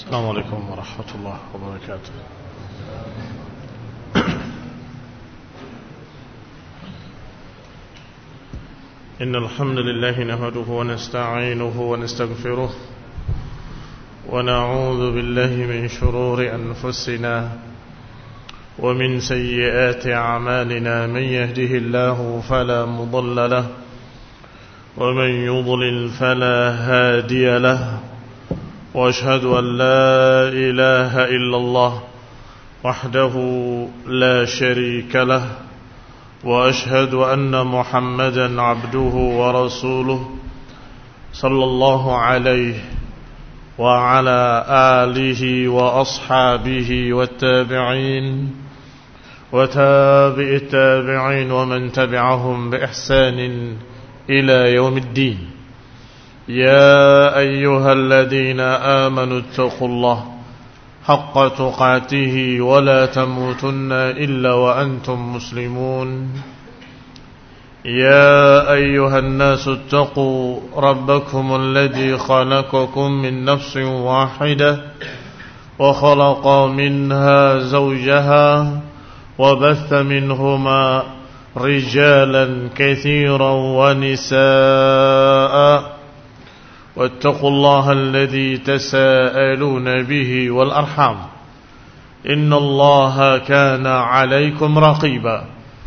السلام عليكم ورحمة الله وبركاته. إن الحمد لله نحمده ونستعينه ونستغفره ونعوذ بالله من شرور أنفسنا ومن سيئات أعمالنا. من يهده الله فلا مضل له ومن يضلل فلا هادي له، وأشهد أن لا إله إلا الله وحده لا شريك له، وأشهد أن محمدا عبده ورسوله صلى الله عليه وعلى آله وأصحابه والتابعين وتابع التابعين ومن تبعهم بإحسان إلى يوم الدين. يا أيها الذين آمنوا اتقوا الله حق تقاته ولا تموتن إلا وأنتم مسلمون. يا أيها الناس اتقوا ربكم الذي خلقكم من نفس واحدة وخلق منها زوجها وبث منهما رجالا كثيرا ونساء، واتقوا الله الذي تساءلون به والأرحام إن الله كان عليكم رقيبا.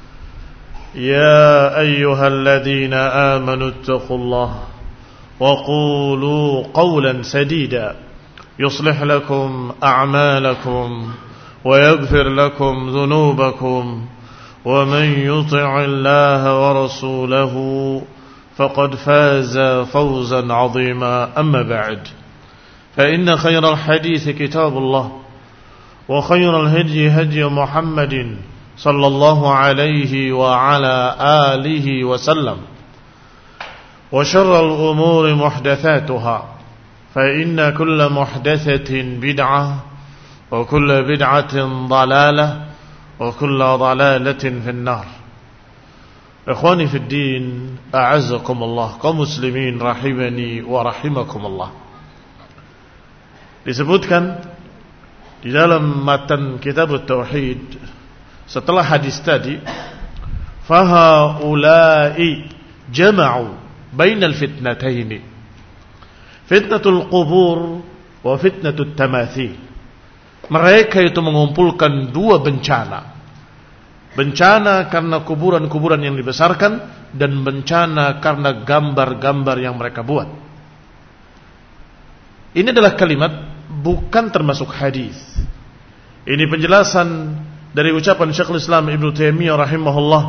يا أيها الذين آمنوا اتقوا الله وقولوا قولا سديدا يصلح لكم أعمالكم ويغفر لكم ذنوبكم، ومن يطع الله ورسوله فقد فاز فوزا عظيما. أما بعد، فإن خير الحديث كتاب الله، وخير الهدي هدي محمد صلى الله عليه وعلى آله وسلم، وشر الأمور محدثاتها، فإن كل محدثة بدعة وكل بدعة ضلالة وكل ضلالة في النار. Ikhwani fid din, a'azzakumullah, kaum muslimin rahimani wa rahimakumullah. Disebutkan di dalam matan kitab at-tauhid setelah hadis tadi, fahaulai jama'u bainal fitnataini, fitnatul qubur wa fitnatut tamathil. Mereka itu mengumpulkan dua bencana. Bencana karena kuburan-kuburan yang dibesarkan, dan bencana karena gambar-gambar yang mereka buat. Ini adalah kalimat, bukan termasuk hadis. Ini penjelasan dari ucapan Syekhul Islam Ibnu Taimiyah rahimahullah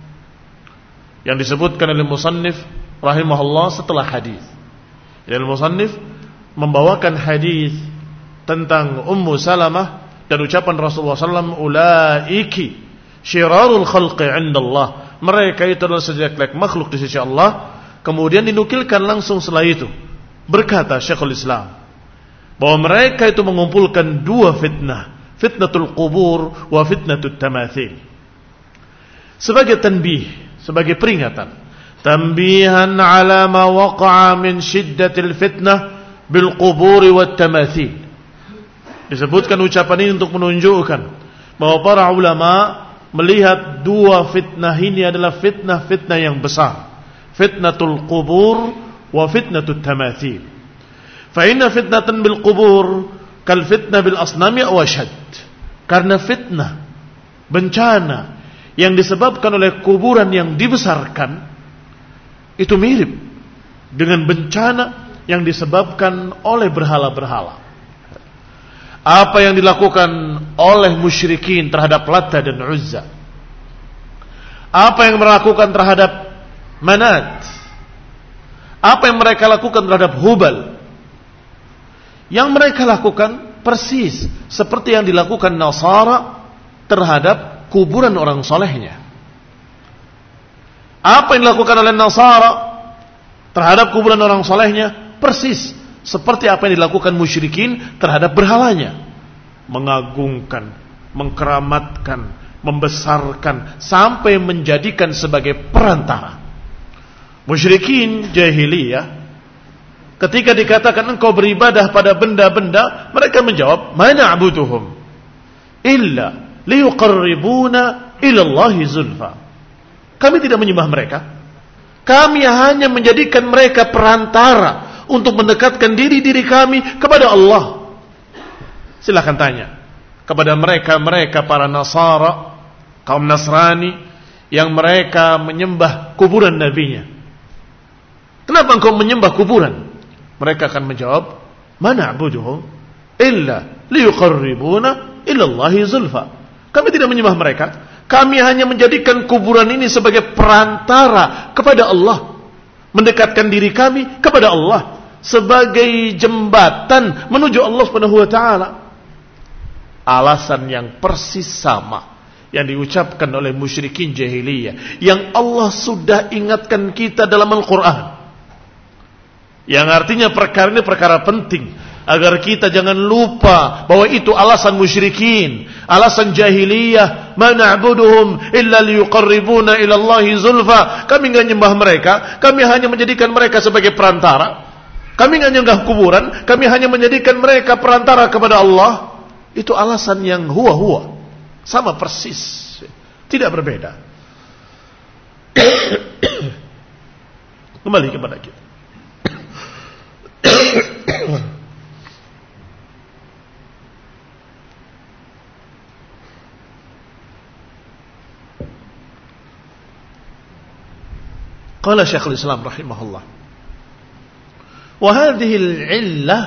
yang disebutkan oleh musannif rahimahullah setelah hadis. Dan musannif membawakan hadis tentang Ummu Salamah dan ucapan Rasulullah SAW, ulaiki syirarul khalqi indallah, mereka itu adalah sejelek-jelek makhluk di sisi Allah. Kemudian dinukilkan langsung setelah itu, berkata Syekhul Islam, bahwa mereka itu mengumpulkan dua fitnah, fitnatul qubur wa fitnatut tamathil. Sebagai tanbih, sebagai peringatan, tanbihan ala ma waqa'a min shiddatil fitnah bil qubur wat tamathil. Disebutkan ucapan ini untuk menunjukkan bahwa para ulama melihat dua fitnah ini adalah fitnah-fitnah yang besar, fitnatul qubur wa fitnatut tamathil. Fa inna fitnatan bil qubur kal fitnah bil asnami aw ashad. Karena fitnah, bencana yang disebabkan oleh kuburan yang dibesarkan itu mirip dengan bencana yang disebabkan oleh berhala-berhala. Apa yang dilakukan oleh musyrikin terhadap Lata dan Uzza, apa yang mereka lakukan terhadap Manat, apa yang mereka lakukan terhadap Hubal, yang mereka lakukan persis seperti yang dilakukan Nasara terhadap kuburan orang solehnya. Apa yang dilakukan oleh Nasara terhadap kuburan orang solehnya persis seperti apa yang dilakukan musyrikin terhadap berhalanya. Mengagungkan, mengkeramatkan, membesarkan, sampai menjadikan sebagai perantara. Musyrikin jahiliyah Ketika dikatakan engkau beribadah pada benda-benda, mereka menjawab, "Ma na'buduhum illa liyuqarribuna ila Allahi zulfa." Kami tidak menyembah mereka. Kami hanya menjadikan mereka perantara untuk mendekatkan diri kami kepada Allah. Silakan tanya kepada mereka para Nasara, kaum Nasrani yang mereka menyembah kuburan nabinya. Kenapa engkau menyembah kuburan? Mereka akan menjawab, "Ma na'buduhum illa liyuqarribuna ila Allahi zulfa." Kami tidak menyembah mereka. Kami hanya menjadikan kuburan ini sebagai perantara kepada Allah, mendekatkan diri kami kepada Allah, sebagai jembatan menuju Allah Subhanahu wa taala. Alasan yang persis sama yang diucapkan oleh musyrikin jahiliyah, yang Allah sudah ingatkan kita dalam Al-Quran, yang artinya perkara ini perkara penting, agar kita jangan lupa bahwa itu alasan musyrikin, alasan jahiliyah. Ma na'buduhum illa liyuqarribuna ila Allahi zulfa. Kami enggak nyembah mereka, kami hanya menjadikan mereka sebagai perantara. Kami enggak nyembah kuburan, kami hanya menjadikan mereka perantara kepada Allah. Itu alasan yang huwa-huwa, sama persis, tidak berbeda. Kembali kepada kita. Qala Syekhul Islam rahimahullah, wa hadhihi al-'illah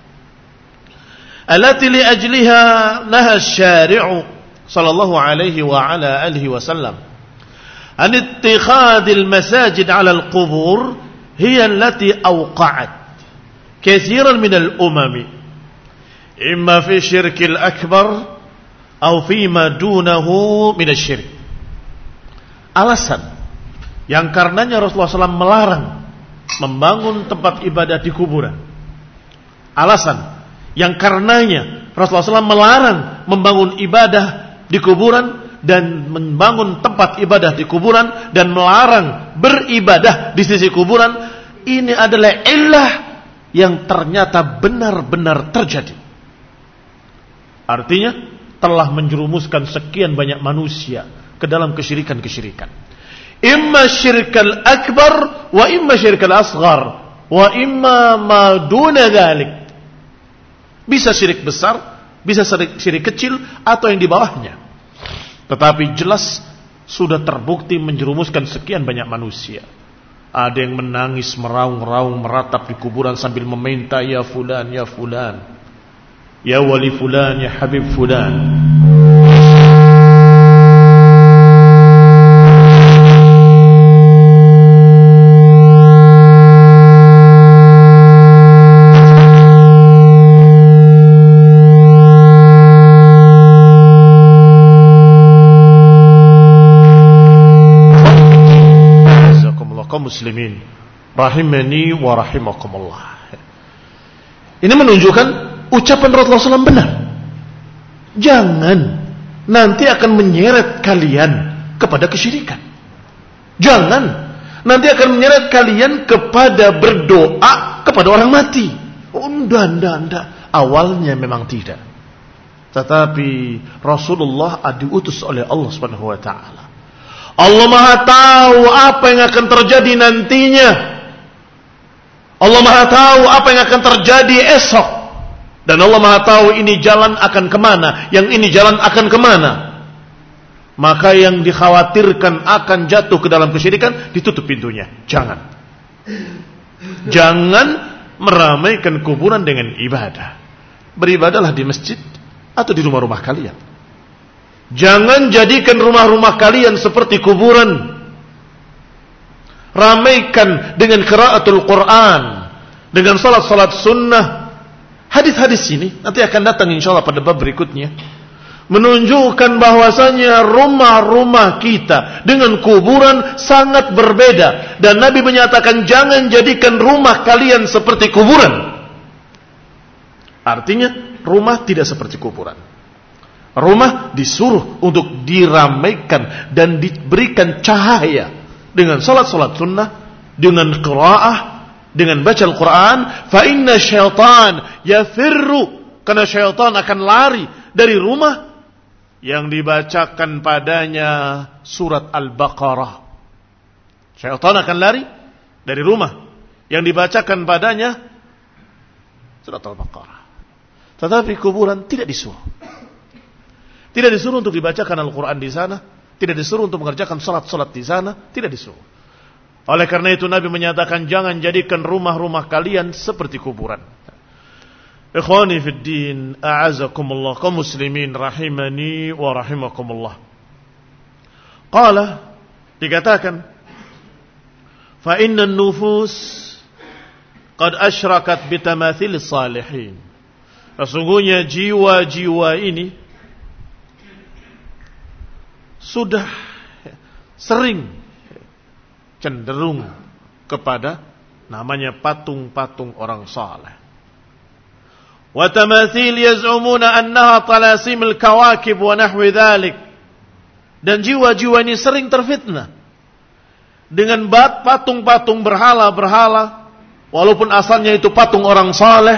allati li ajliha naha asy-syari'u sallallahu alaihi wa ala alihi wasallam an ittikhadil masajid 'ala al-qubur hiya allati awqa'at kathiran min al-umam imma fi syirkil akbar aw fi ma dunahu min asy-syirk. Alasan yang karenanya Rasulullah SAW melarang membangun tempat ibadah di kuburan. Alasan yang karenanya Rasulullah SAW melarang membangun ibadah di kuburan dan membangun tempat ibadah di kuburan dan melarang beribadah di sisi kuburan, ini adalah illah yang ternyata benar-benar terjadi. Artinya telah menjerumuskan sekian banyak manusia ke dalam kesyirikan-kesyirikan. Imma syirkal akbar wa imma syirkal asghar wa imma ma duna dzalik. Bisa syirik besar, bisa syirik kecil, atau yang di bawahnya. Tetapi jelas sudah terbukti menjerumuskan sekian banyak manusia. Ada yang menangis, meraung-raung, meratap di kuburan sambil meminta, "Ya fulan, ya fulan, ya wali fulan, ya habib fulan." Muslimin rahimani wa rahimakumullah. Ini menunjukkan ucapan Rasulullah SAW benar. Jangan nanti akan menyeret kalian kepada kesyirikan. Jangan nanti akan menyeret kalian kepada berdoa kepada orang mati. Anda. Awalnya memang tidak. Tetapi Rasulullah diutus oleh Allah Subhanahu wa taala. Allah Maha tahu apa yang akan terjadi nantinya. Allah Maha tahu apa yang akan terjadi esok. Dan Allah Maha tahu ini jalan akan kemana, yang ini jalan akan kemana. Maka yang dikhawatirkan akan jatuh ke dalam kesyirikan, ditutup pintunya. Jangan meramaikan kuburan dengan ibadah. Beribadahlah di masjid atau di rumah-rumah kalian. Jangan jadikan rumah-rumah kalian seperti kuburan. Ramaikan dengan qiraatul Quran, dengan salat-salat sunnah. Hadis-hadis ini nanti akan datang insyaallah pada bab berikutnya, menunjukkan bahwasanya rumah-rumah kita dengan kuburan sangat berbeda. Dan Nabi menyatakan jangan jadikan rumah kalian seperti kuburan. Artinya rumah tidak seperti kuburan. Rumah disuruh untuk diramaikan dan diberikan cahaya dengan salat-salat sunnah, dengan qiraah, dengan baca Al-Quran, fa inna syaitan yafirru, karena syaitan akan lari dari rumah yang dibacakan padanya surat Al-Baqarah. Syaitan akan lari dari rumah yang dibacakan padanya surat Al-Baqarah. Tetapi kuburan tidak disuruh. Tidak disuruh untuk dibacakan Al-Quran di sana, tidak disuruh untuk mengerjakan salat-salat di sana, tidak disuruh. Oleh karena itu Nabi menyatakan jangan jadikan rumah-rumah kalian seperti kuburan. Ikhwani fid din, a'azakumullah, kaum muslimin rahimani wa rahimakumullah. Qala, dikatakan, fa inna an-nufus qad asyrakat bitamathil salihin. Sesungguhnya jiwa-jiwa ini sudah sering cenderung kepada namanya patung-patung orang saleh. Wa tamathil yaz'umuna annaha talasimul kawakib wa nahwi dhalik. Dan jiwa-jiwa ini sering terfitnah dengan patung-patung berhala-berhala, walaupun asalnya itu patung orang saleh,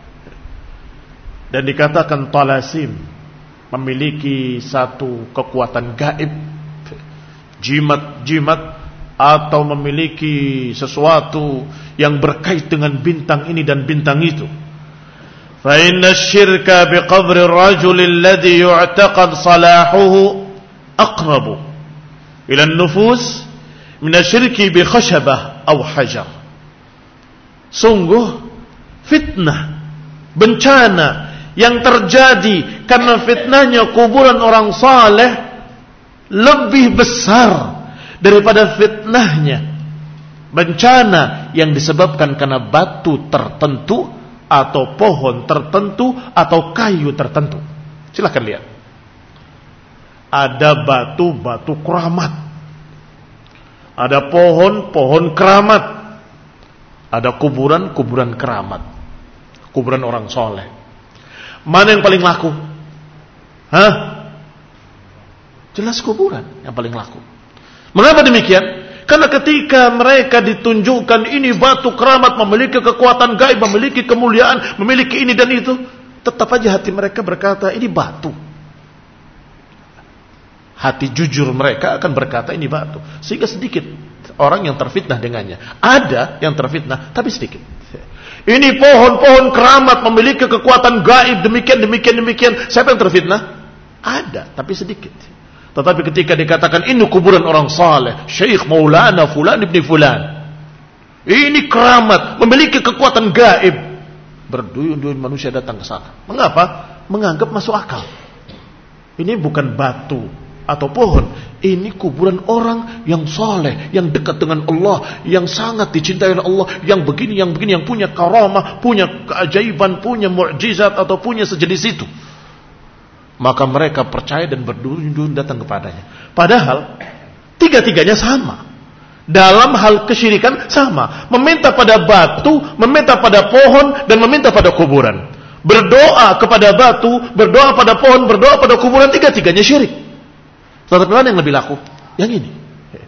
dan dikatakan talasim, memiliki satu kekuatan gaib, jimat-jimat, atau memiliki sesuatu yang berkait dengan bintang ini dan bintang itu. Fa inna syirka biqabri ar-rajul alladhi yu'taqad salahuhu aqrabu ila an-nufus min asy-syirki bi khashabah aw hajar. Sungguh fitnah, bencana yang terjadi karena fitnahnya kuburan orang saleh lebih besar daripada fitnahnya bencana yang disebabkan karena batu tertentu atau pohon tertentu atau kayu tertentu. Silakan lihat. Ada batu-batu keramat, ada pohon-pohon keramat, ada kuburan-kuburan keramat, kuburan orang soleh. Mana yang paling laku? Hah? Jelas kuburan yang paling laku. Mengapa demikian? Karena ketika mereka ditunjukkan ini batu keramat, memiliki kekuatan gaib, memiliki kemuliaan, memiliki ini dan itu, tetap aja hati mereka berkata ini batu. Hati jujur mereka akan berkata ini batu. Sehingga sedikit orang yang terfitnah dengannya. Ada yang terfitnah, tapi sedikit. Ini pohon-pohon keramat memiliki kekuatan gaib, demikian. Siapa yang terfitnah? Ada, tapi sedikit. Tetapi ketika dikatakan ini kuburan orang saleh, Syekh Maulana Fulan ibn Fulan, ini keramat, memiliki kekuatan gaib, berduyun-duyun manusia datang ke sana. Mengapa? Menganggap masuk akal. Ini bukan batu atau pohon, ini kuburan orang yang saleh, yang dekat dengan Allah, yang sangat dicintai oleh Allah, yang begini, yang punya karamah, punya keajaiban, punya mukjizat atau punya sejenis itu. Maka mereka percaya dan berduyun-duyun datang kepadanya. Padahal tiga-tiganya sama. Dalam hal kesyirikan sama. Meminta pada batu, meminta pada pohon, dan meminta pada kuburan. Berdoa kepada batu, berdoa pada pohon, berdoa pada kuburan, tiga-tiganya syirik. Tetapi mana yang lebih laku? Yang ini.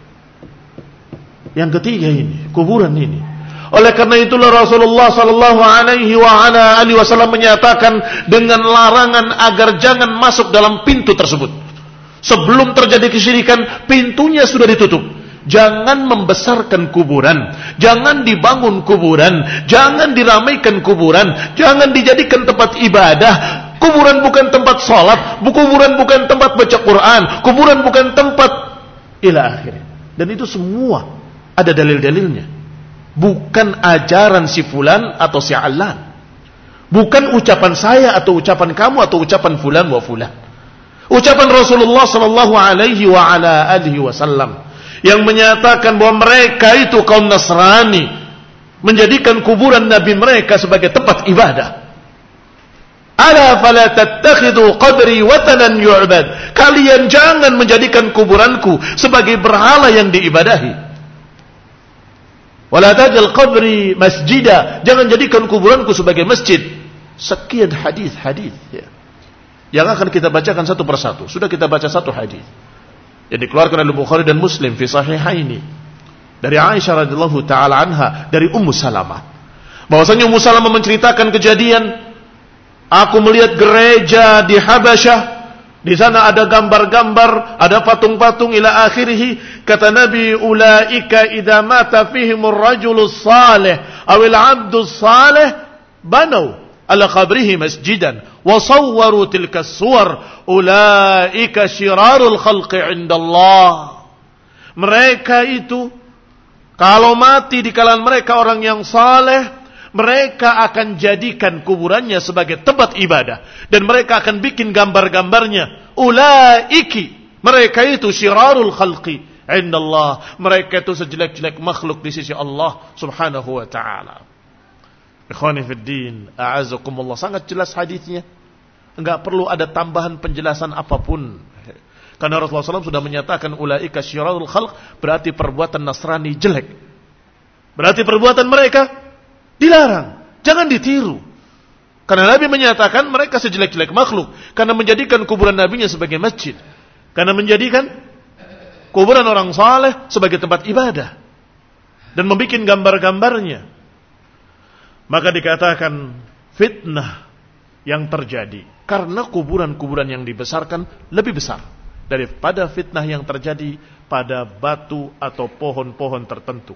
Yang ketiga ini, kuburan ini. Oleh karena itulah Rasulullah sallallahu alaihi wasallam menyatakan dengan larangan agar jangan masuk dalam pintu tersebut. Sebelum terjadi kesyirikan, pintunya sudah ditutup. Jangan membesarkan kuburan, jangan dibangun kuburan, jangan diramaikan kuburan, jangan dijadikan tempat ibadah. Kuburan bukan tempat salat, kuburan bukan tempat baca Quran, kuburan bukan tempat ila akhir. Dan itu semua ada dalil-dalilnya. Bukan ajaran si fulan atau si alan. Bukan ucapan saya atau ucapan kamu atau ucapan fulan wa fulan. Ucapan Rasulullah sallallahu alaihi wasallam yang menyatakan bahwa mereka itu kaum Nasrani menjadikan kuburan nabi mereka sebagai tempat ibadah. Ala fala tattakhidu qabri watanan yu'bad. Kalian jangan menjadikan kuburanku sebagai berhala yang diibadahi. Wala tajal qabri masjida, jangan jadikan kuburanku sebagai masjid. Sekian hadis-hadis ya, yang akan kita bacakan satu persatu. Sudah kita baca satu hadis yang dikeluarkan oleh Bukhari dan Muslim fi sahihaini dari Aisyah radhiyallahu taala anha, dari Ummu Salamah. Bahwasanya Ummu Salamah menceritakan kejadian, aku melihat gereja di Habasyah. Di sana ada gambar-gambar, ada patung-patung ila akhirih. Kata Nabi, ulaika idza mata fihimur rajulus salih awil abdus salih banau ala qabrihi masjidan wa sawwaru tilka as-suwar ulaika syirarul khalqi indallah. Mereka itu kalau mati di kalangan mereka orang yang saleh, mereka akan jadikan kuburannya sebagai tempat ibadah. Dan mereka akan bikin gambar-gambarnya. Ulaiki. Mereka itu syirarul khalqi indallah. Mereka itu sejelek-jelek makhluk di sisi Allah subhanahu wa ta'ala. Ikhwani fiddin, a'azakumullah. Sangat jelas hadisnya. Enggak perlu ada tambahan penjelasan apapun. Karena Rasulullah SAW sudah menyatakan ulaika syirarul khalq. Berarti perbuatan Nasrani jelek. Berarti perbuatan mereka dilarang, jangan ditiru. Karena Nabi menyatakan mereka sejelek-jelek makhluk. Karena menjadikan kuburan Nabinya sebagai masjid. Karena menjadikan kuburan orang saleh sebagai tempat ibadah. Dan membuat gambar-gambarnya. Maka dikatakan fitnah yang terjadi. Karena kuburan-kuburan yang dibesarkan lebih besar daripada fitnah yang terjadi pada batu atau pohon-pohon tertentu.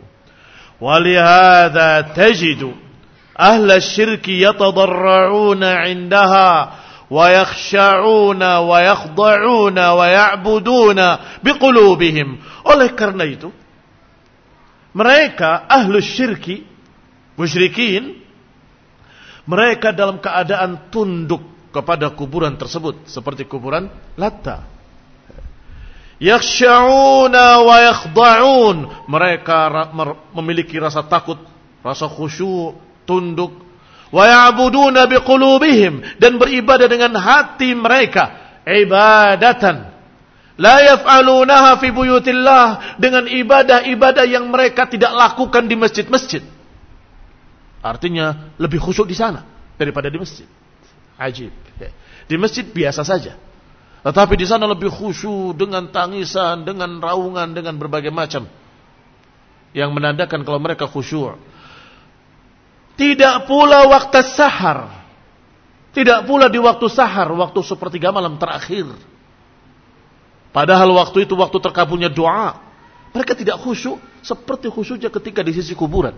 ولهذا تجد أهل الشرك يتضرعون عندها ويخشعون ويخضعون ويعبدون بقلوبهم. Oleh karena itu mereka ahlu syirki, musyrikin, mereka dalam keadaan tunduk kepada kuburan tersebut seperti kuburan Latta. Yakhsha'una wa yakhda'un. Mereka memiliki rasa takut, rasa khusyuk, tunduk. Wa ya'buduna biqulubihim. Dan beribadah dengan hati mereka. Ibadatan la yaf'alunaha fi buyutillah. Dengan ibadah-ibadah yang mereka tidak lakukan di masjid-masjid. Artinya lebih khusyuk di sana daripada di masjid. Ajib. Di masjid biasa saja. Tetapi di sana lebih khusyuk dengan tangisan, dengan raungan, dengan berbagai macam yang menandakan kalau mereka khusyuk. Tidak pula waktu sahar. Tidak pula di waktu sahar, waktu sepertiga malam terakhir. Padahal waktu itu waktu terkabulnya doa. Mereka tidak khusyuk seperti khusyuknya ketika di sisi kuburan.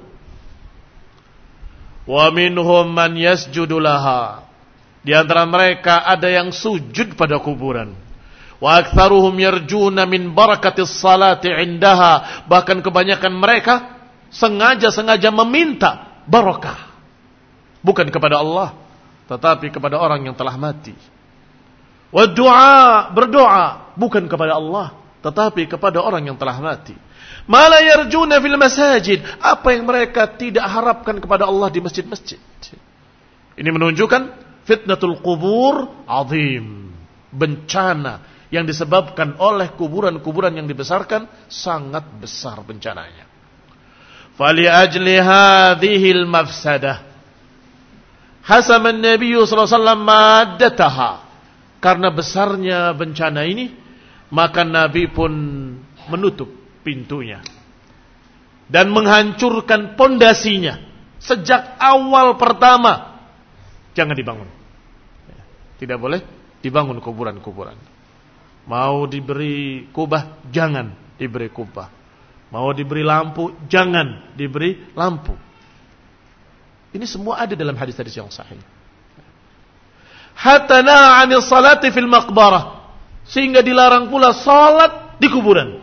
Wa minhum man yasjudu laha. Di antara mereka ada yang sujud pada kuburan. Wa aktsaruhum yarjuna min barakatis salati indaha. Bahkan kebanyakan mereka sengaja meminta barakah. Bukan kepada Allah, tetapi kepada orang yang telah mati. Wa du'a, berdoa bukan kepada Allah, tetapi kepada orang yang telah mati. Ma la yarjuna fil masajid. Apa yang mereka tidak harapkan kepada Allah di masjid-masjid. Ini menunjukkan fitnatul kubur azim. Bencana yang disebabkan oleh kuburan-kuburan yang dibesarkan sangat besar bencananya. Fali ajli hadhil mafsadah hasama an-nabiy sallallahu alaihi wasallam maddataha. Karena besarnya bencana ini, maka Nabi pun menutup pintunya dan menghancurkan pondasinya sejak awal pertama. Jangan dibangun. Tidak boleh dibangun kuburan-kuburan. Mau diberi kubah, jangan diberi kubah. Mau diberi lampu, jangan diberi lampu. Ini semua ada dalam hadis-hadis yang sahih. Hatta naha 'anil salati fil maqbarah. Sehingga dilarang pula salat di kuburan.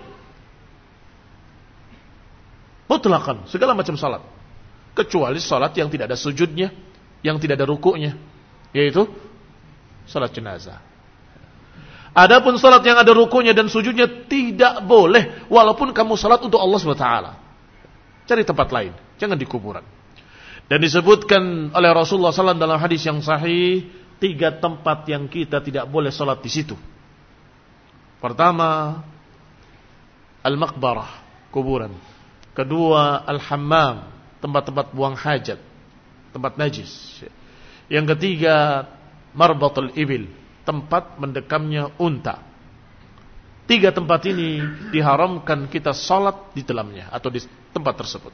Mutlaqan, segala macam salat. Kecuali salat yang tidak ada sujudnya, yang tidak ada rukuknya, yaitu salat jenazah. Adapun salat yang ada rukuknya dan sujudnya tidak boleh, walaupun kamu salat untuk Allah SWT. Cari tempat lain, jangan di kuburan. Dan disebutkan oleh Rasulullah SAW dalam hadis yang sahih, 3 tempat yang kita tidak boleh salat di situ. Pertama, al-maqbarah, kuburan. Kedua, al-hammam, tempat-tempat buang hajat, tempat najis. Yang ketiga, marbatul ibil, tempat mendekamnya unta. 3 tempat ini diharamkan kita salat di dalamnya atau di tempat tersebut.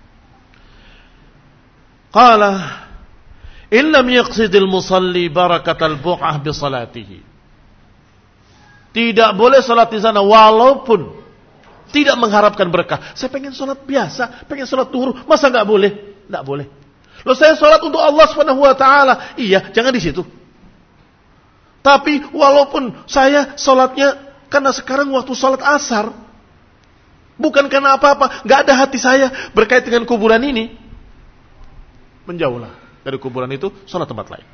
Qala in lam yaqsidil musalli barakatal buq'ah bi salatihi. Tidak boleh salat di sana walaupun tidak mengharapkan berkah. Saya pengen salat biasa, pengen salat zuhur, masa enggak boleh? Enggak boleh. Loh, saya salat untuk Allah Subhanahu wa taala. Iya, jangan di situ. Tapi walaupun saya salatnya karena sekarang waktu salat asar, bukan karena apa-apa, enggak ada hati saya berkait dengan kuburan ini, menjauhlah dari kuburan itu, salat tempat lain.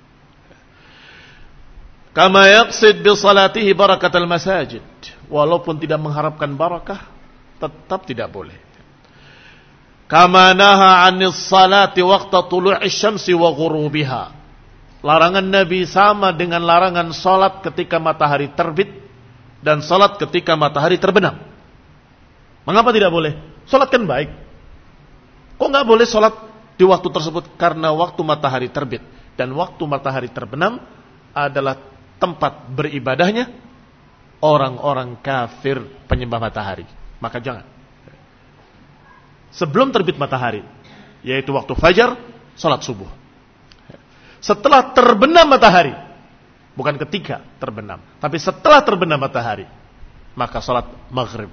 Kama yaqsid bi salatihi barakatal masajid. Walaupun tidak mengharapkan barakah, tetap tidak boleh. Kama naha 'anis salati waqta tulu'i syamsi wa ghurubiha. Larangan Nabi sama dengan larangan salat ketika matahari terbit dan salat ketika matahari terbenam. Mengapa tidak boleh? Salat kan baik. Kok enggak boleh salat di waktu tersebut? Karena waktu matahari terbit dan waktu matahari terbenam adalah tempat beribadahnya orang-orang kafir penyembah matahari. Maka jangan. Sebelum terbit matahari, yaitu waktu fajar, salat subuh. Setelah terbenam matahari, bukan ketika terbenam, tapi setelah terbenam matahari, maka salat maghrib.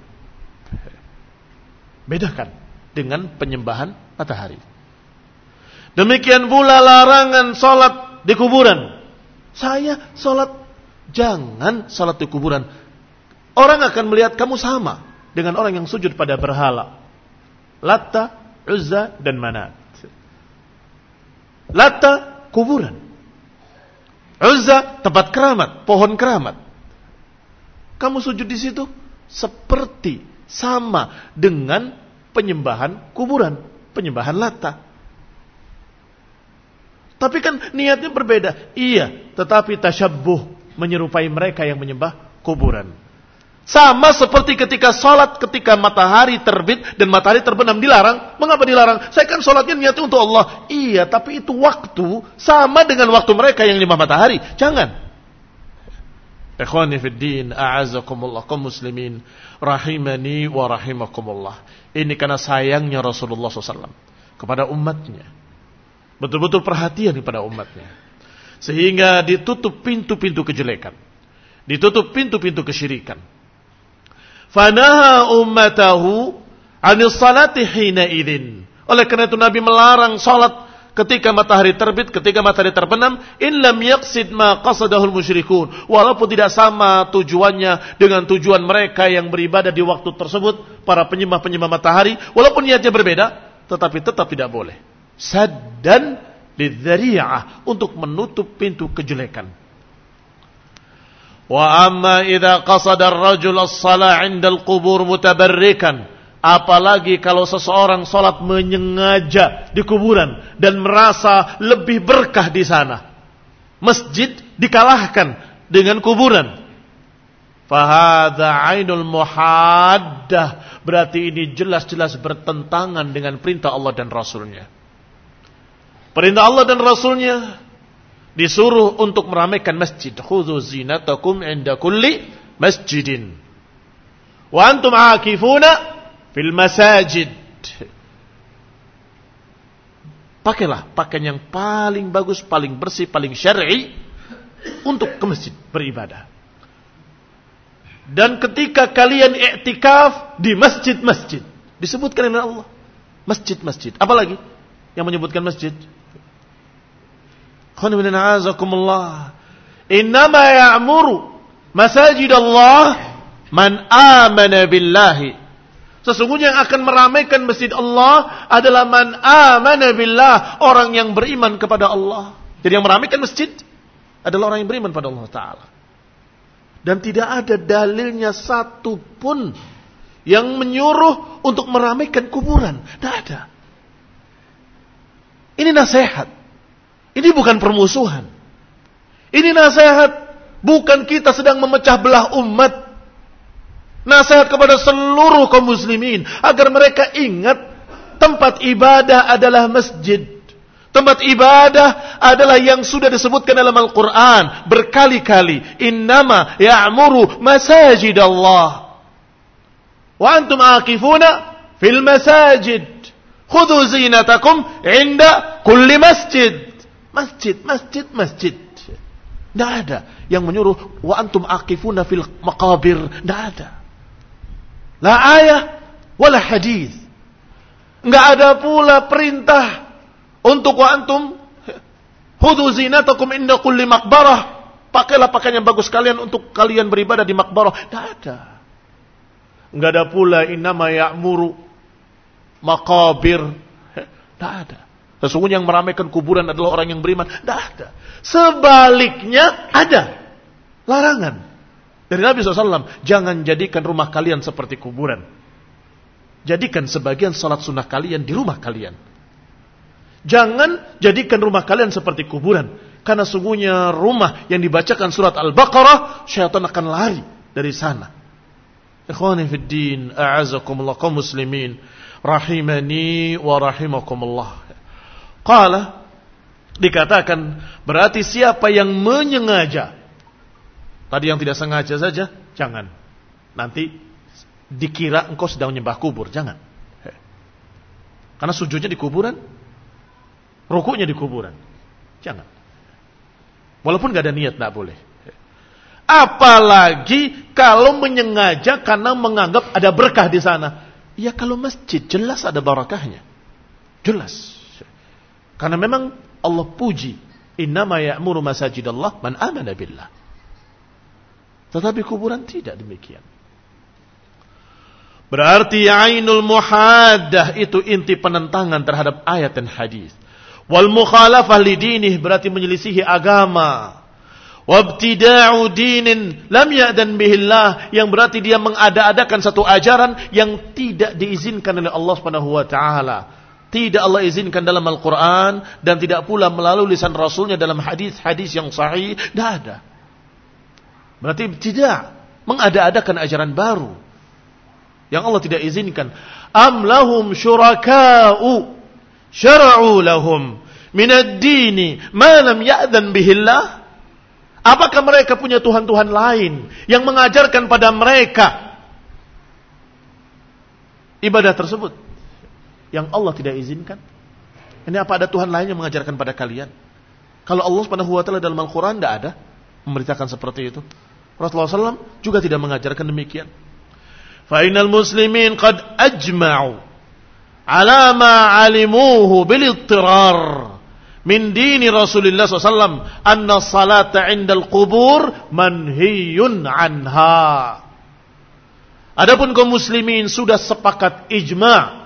Bedakan dengan penyembahan matahari. Demikian pula larangan salat di kuburan. Saya salat, jangan salat di kuburan. Orang akan melihat kamu sama dengan orang yang sujud pada berhala. Latta, Uzza, dan Manat. Latta, kuburan. Uzza, tempat keramat, pohon keramat. Kamu sujud di situ seperti sama dengan penyembahan kuburan, penyembahan Latta. Tapi kan niatnya berbeda. Iya, tetapi tasyabbuh, menyerupai mereka yang menyembah kuburan. Sama seperti ketika sholat ketika matahari terbit dan matahari terbenam dilarang. Mengapa dilarang? Saya kan sholatnya niatnya untuk Allah. Iya, tapi itu waktu sama dengan waktu mereka yang menyembah matahari. Jangan. Ikhwani fid din, a'azakumullah, kaum muslimin, rahimani wa rahimakumullah. Ini karena sayangnya Rasulullah SAW kepada umatnya. Betul-betul perhatian kepada umatnya. Sehingga ditutup pintu-pintu kejelekan. Ditutup pintu-pintu kesyirikan. Fanaha ummatahu 'anis salati hina idzin. Oleh karena itu Nabi melarang salat ketika matahari terbit, ketika matahari terbenam, in lam yaqsid ma qasadahul musyrikun. Walaupun tidak sama tujuannya dengan tujuan mereka yang beribadah di waktu tersebut, para penyembah-penyembah matahari, walaupun niatnya berbeda, tetapi tetap tidak boleh. Saddan lidzari'ah, untuk menutup pintu kejelekan. Wa amma idza qasada ar-rajul as-shalah 'inda al-qubur mutabarrikan. Apalagi kalau seseorang salat menyengaja di kuburan dan merasa lebih berkah di sana. Masjid dikalahkan dengan kuburan. Fa hadza 'ainul muhaddah. Berarti ini jelas-jelas bertentangan dengan perintah Allah dan Rasulnya. Perintah Allah dan Rasulnya disuruh untuk meramaikan masjid. Khudhu zinatakum inda kulli masjidin. Wa antum aakifuna fil masajid. Pakailah pakaian yang paling bagus, paling bersih, paling syar'i untuk ke masjid beribadah. Dan ketika kalian i'tikaf di masjid-masjid, disebutkan oleh Allah masjid-masjid. Apalagi yang menyebutkan masjid? Innama ya'muru masajid Allah man amana billahi. Sesungguhnya yang akan meramaikan masjid Allah adalah man amana billah, orang yang beriman kepada Allah. Jadi yang meramaikan masjid adalah orang yang beriman pada Allah Ta'ala. Dan tidak ada dalilnya satu pun yang menyuruh untuk meramaikan kuburan. Tidak ada. Ini nasihat. Ini bukan permusuhan. Ini nasihat. Bukan kita sedang memecah belah umat. Nasihat kepada seluruh kaum muslimin agar mereka ingat tempat ibadah adalah masjid. Tempat ibadah adalah yang sudah disebutkan dalam Al-Quran berkali-kali. Innama ya'muru masajidallah. Wa antum aqifuna fil masajid. Khudhu zinatakum inda kulli masjid. Masjid, masjid, masjid. Tidak ada yang menyuruh wa antum aqifuna fil maqabir. Tidak ada. La ayah wala hadis. Enggak ada pula perintah untuk wa antum khudhu zinatakum inda kulli maqbarah. Pakailah pakaian yang bagus kalian untuk kalian beribadah di makbarah. Tidak ada. Enggak ada pula innama ya'muru maqabir. Tidak ada. Sesungguhnya yang meramaikan kuburan adalah orang yang beriman. Tidak ada. Sebaliknya ada larangan dari Nabi SAW. Jangan jadikan rumah kalian seperti kuburan. Jadikan sebagian salat sunnah kalian di rumah kalian. Jangan jadikan rumah kalian seperti kuburan. Karena sungguhnya rumah yang dibacakan surat Al-Baqarah, syaitan akan lari dari sana. Ikhwani fid din, a'azakumullah kaum muslimin, rahimani wa rahimakumullah. Qala, dikatakan berarti siapa yang menyengaja. Tadi yang tidak sengaja saja, jangan. Nanti dikira engkau sedang menyembah kubur, jangan. Karena sujudnya di kuburan, rukuknya di kuburan. Jangan. Walaupun gak ada niat, gak boleh. Apalagi kalau menyengaja karena menganggap ada berkah di sana. Ya kalau masjid jelas ada barakahnya. Jelas. Karena memang Allah puji. Innama ya'muru masajidallah man amana billah. Tetapi kuburan tidak demikian. Berarti ainul muhaddah itu inti penentangan terhadap ayat dan hadis. Wal mukhalafah lidinih berarti menyelisihi agama. Wabtida'u dinin lam ya'dan bihillah yang berarti dia mengada-adakan satu ajaran yang tidak diizinkan oleh Allah Subhanahu wa taala. Tidak Allah izinkan dalam Al-Qur'an dan tidak pula melalui lisan Rasulnya dalam hadis-hadis yang sahih. Tidak ada. Berarti tidak mengada-adakan ajaran baru yang Allah tidak izinkan. Am lahum syuraka'u syara'u lahum minad dini ma lam ya'dan bihillah. Apakah mereka punya Tuhan-Tuhan lain yang mengajarkan pada mereka ibadah tersebut yang Allah tidak izinkan? Ini apa ada Tuhan lain yang mengajarkan pada kalian? Kalau Allah Subhanahu wa taala dalam Al-Qur'an tidak ada memberitakan seperti itu. Rasulullah SAW juga tidak mengajarkan demikian. Fa innal muslimin qad ajma'u ala ma 'alimuhu bil ittirar min dini Rasulullah SAW anna salata 'indal qubur manhiyun anha. Adapun kaum muslimin sudah sepakat ijma'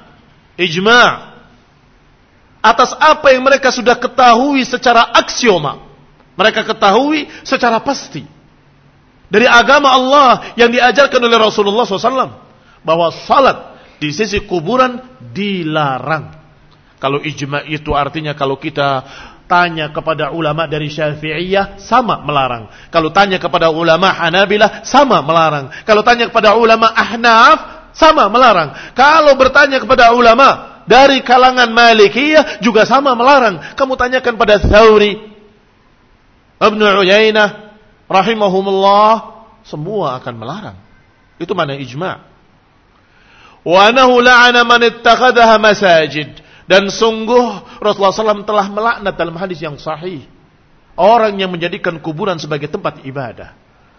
atas apa yang mereka sudah ketahui secara aksioma. Mereka ketahui secara pasti dari agama Allah yang diajarkan oleh Rasulullah SAW bahwa salat di sisi kuburan dilarang. Kalau ijma' itu artinya kalau kita tanya kepada ulama dari Syafi'iyah sama melarang. Kalau tanya kepada ulama Hanabilah sama melarang. Kalau tanya kepada ulama Ahnaf sama melarang. Kalau bertanya kepada ulama dari kalangan Malikiyah juga sama melarang. Kamu tanyakan pada Thawri, Ibnu Uyainah rahimahumullah, semua akan melarang. Itu mana ijma'. Wa anahu la'ana man ittakhadhaha masajid. Dan sungguh Rasulullah SAW telah melaknat dalam hadis yang sahih orang yang menjadikan kuburan sebagai tempat ibadah.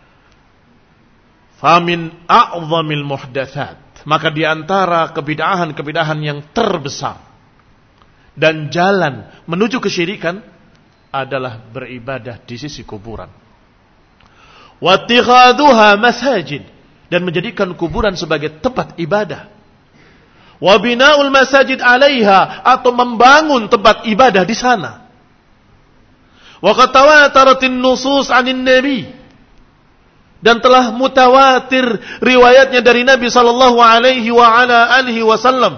Famin a'zamil muhdatsat, maka di antara kebid'ahan yang terbesar dan jalan menuju kesyirikan adalah beribadah di sisi kuburan. Wattikhaduha masajid, dan menjadikan kuburan sebagai tempat ibadah. Wa bina'ul masajid 'alaiha, atau membangun tempat ibadah di sana. Wa qad tawataratin nusus 'anil nabi, dan telah mutawatir riwayatnya dari Nabi sallallahu alaihi wa ala alihi wasallam.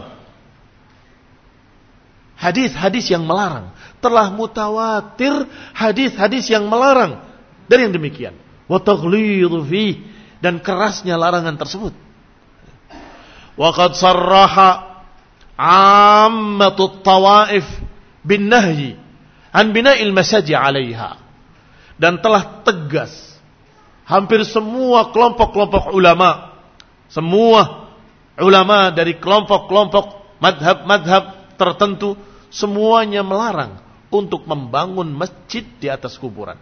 Hadis-hadis yang melarang, telah mutawatir hadis-hadis yang melarang dari yang demikian. Wa taghlidhu fi, dan kerasnya larangan tersebut. Wa qad sarraha 'ammatut tawaif bin nahyi an bina'il masajid 'alaiha, dan telah tegas hampir semua kelompok-kelompok ulama, semua ulama dari kelompok-kelompok madhab-madhab tertentu, semuanya melarang untuk membangun masjid di atas kuburan.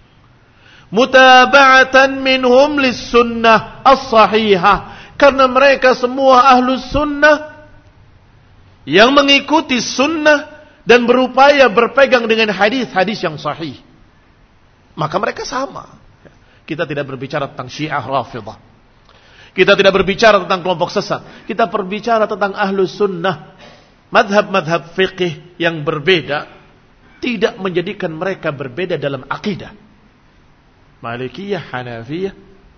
Mutaba'atan minhum lis-sunnah as-sahihah, karena mereka semua ahlus sunnah yang mengikuti sunnah dan berupaya berpegang dengan hadis-hadis yang sahih. Maka mereka sama. Kita tidak berbicara tentang Syiah Rafidhah. Kita tidak berbicara tentang kelompok sesat. Kita berbicara tentang ahlus sunnah. Madhab-madhab fiqih yang berbeda tidak menjadikan mereka berbeda dalam akidah. Malikiyah, Hanafiyah,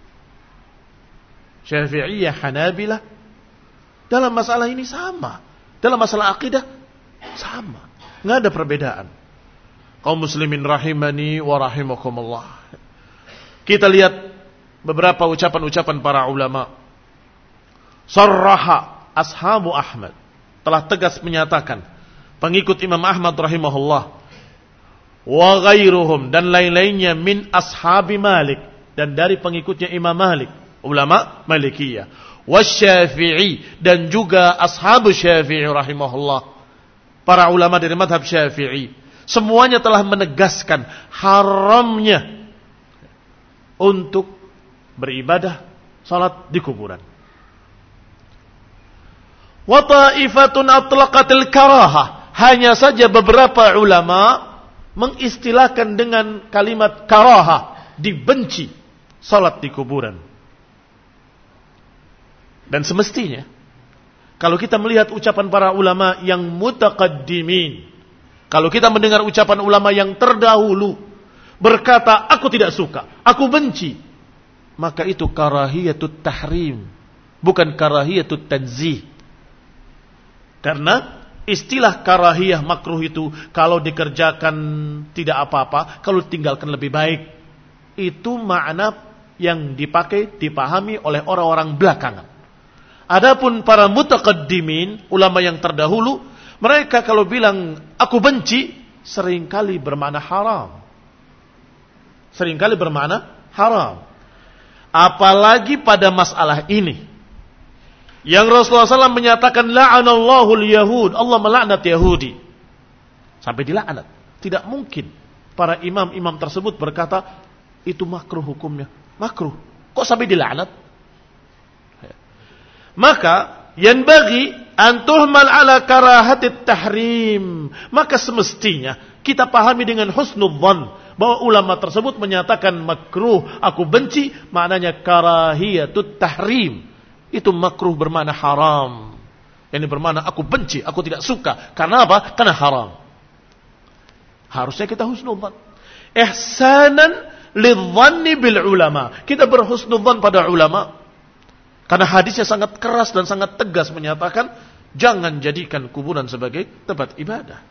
Syafi'iyah, Hanabilah, dalam masalah ini sama. Dalam masalah akidah sama. Nggak ada perbedaan. Kaum muslimin rahimani wa rahimakumullah. Kita lihat beberapa ucapan-ucapan para ulama. Sarraha ashabu Ahmad, telah tegas menyatakan, pengikut Imam Ahmad rahimahullah, wa ghairuhum, dan lain-lainnya, min ashabi Malik, dan dari pengikutnya Imam Malik, ulama Malikiyah, wasyafi'i, dan juga ashabu Syafi'i rahimahullah, para ulama dari madhab Syafi'i, semuanya telah menegaskan haramnya untuk beribadah salat di kuburan. Wa ta'ifatun atlaqatil karahah, hanya saja beberapa ulama mengistilahkan dengan kalimat karahah, dibenci salat di kuburan. Dan semestinya kalau kita melihat ucapan para ulama yang mutaqaddimin, kalau kita mendengar ucapan ulama yang terdahulu berkata, aku tidak suka, aku benci, maka itu karahiyatut tahrim, bukan karahiyatut tanzih. Karena istilah karahiyah makruh itu kalau dikerjakan tidak apa-apa, kalau tinggalkan lebih baik. Itu makna yang dipakai, dipahami oleh orang-orang belakangan. Adapun para mutaqaddimin, ulama yang terdahulu, mereka kalau bilang aku benci, seringkali bermakna haram. Seringkali bermakna haram. Apalagi pada masalah ini, yang Rasulullah SAW menyatakan la'anallahu al-yahud, Allah melaknat Yahudi, sampai dilaknat. Tidak mungkin para imam-imam tersebut berkata itu makruh hukumnya. Makruh, kok sampai dilaknat? Maka yanbaghi an tuhmal ala karahatit tahrim, maka semestinya kita pahami dengan husnudzan bahwa ulama tersebut menyatakan makruh, aku benci, maknanya karahiyatut tahrim. Itu makruh bermakna haram. Yang bermakna aku benci, aku tidak suka. Karena apa? Karena haram. Harusnya kita husnudzan. Ihsanan lidzanni bil ulama. Kita berhusnudzan pada ulama. Karena hadisnya sangat keras dan sangat tegas menyatakan jangan jadikan kuburan sebagai tempat ibadah.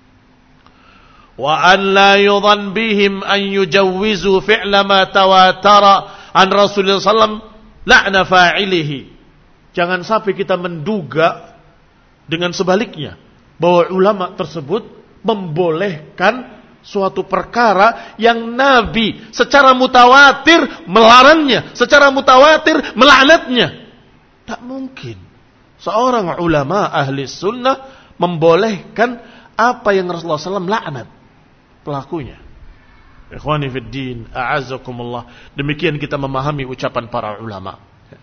Wa an la yudhan bihim an yujawwizu fi'la ma tawatara an Rasulullah sallallahu la'na fa'ilihi. Jangan sampai kita menduga dengan sebaliknya bahwa ulama tersebut membolehkan suatu perkara yang Nabi secara mutawatir melarangnya, secara mutawatir melaknatnya. Tak mungkin seorang ulama ahli sunnah membolehkan apa yang Rasulullah SAW laknat pelakunya. Ikhwani fid din, a'azzakumullah. Demikian kita memahami ucapan para ulama.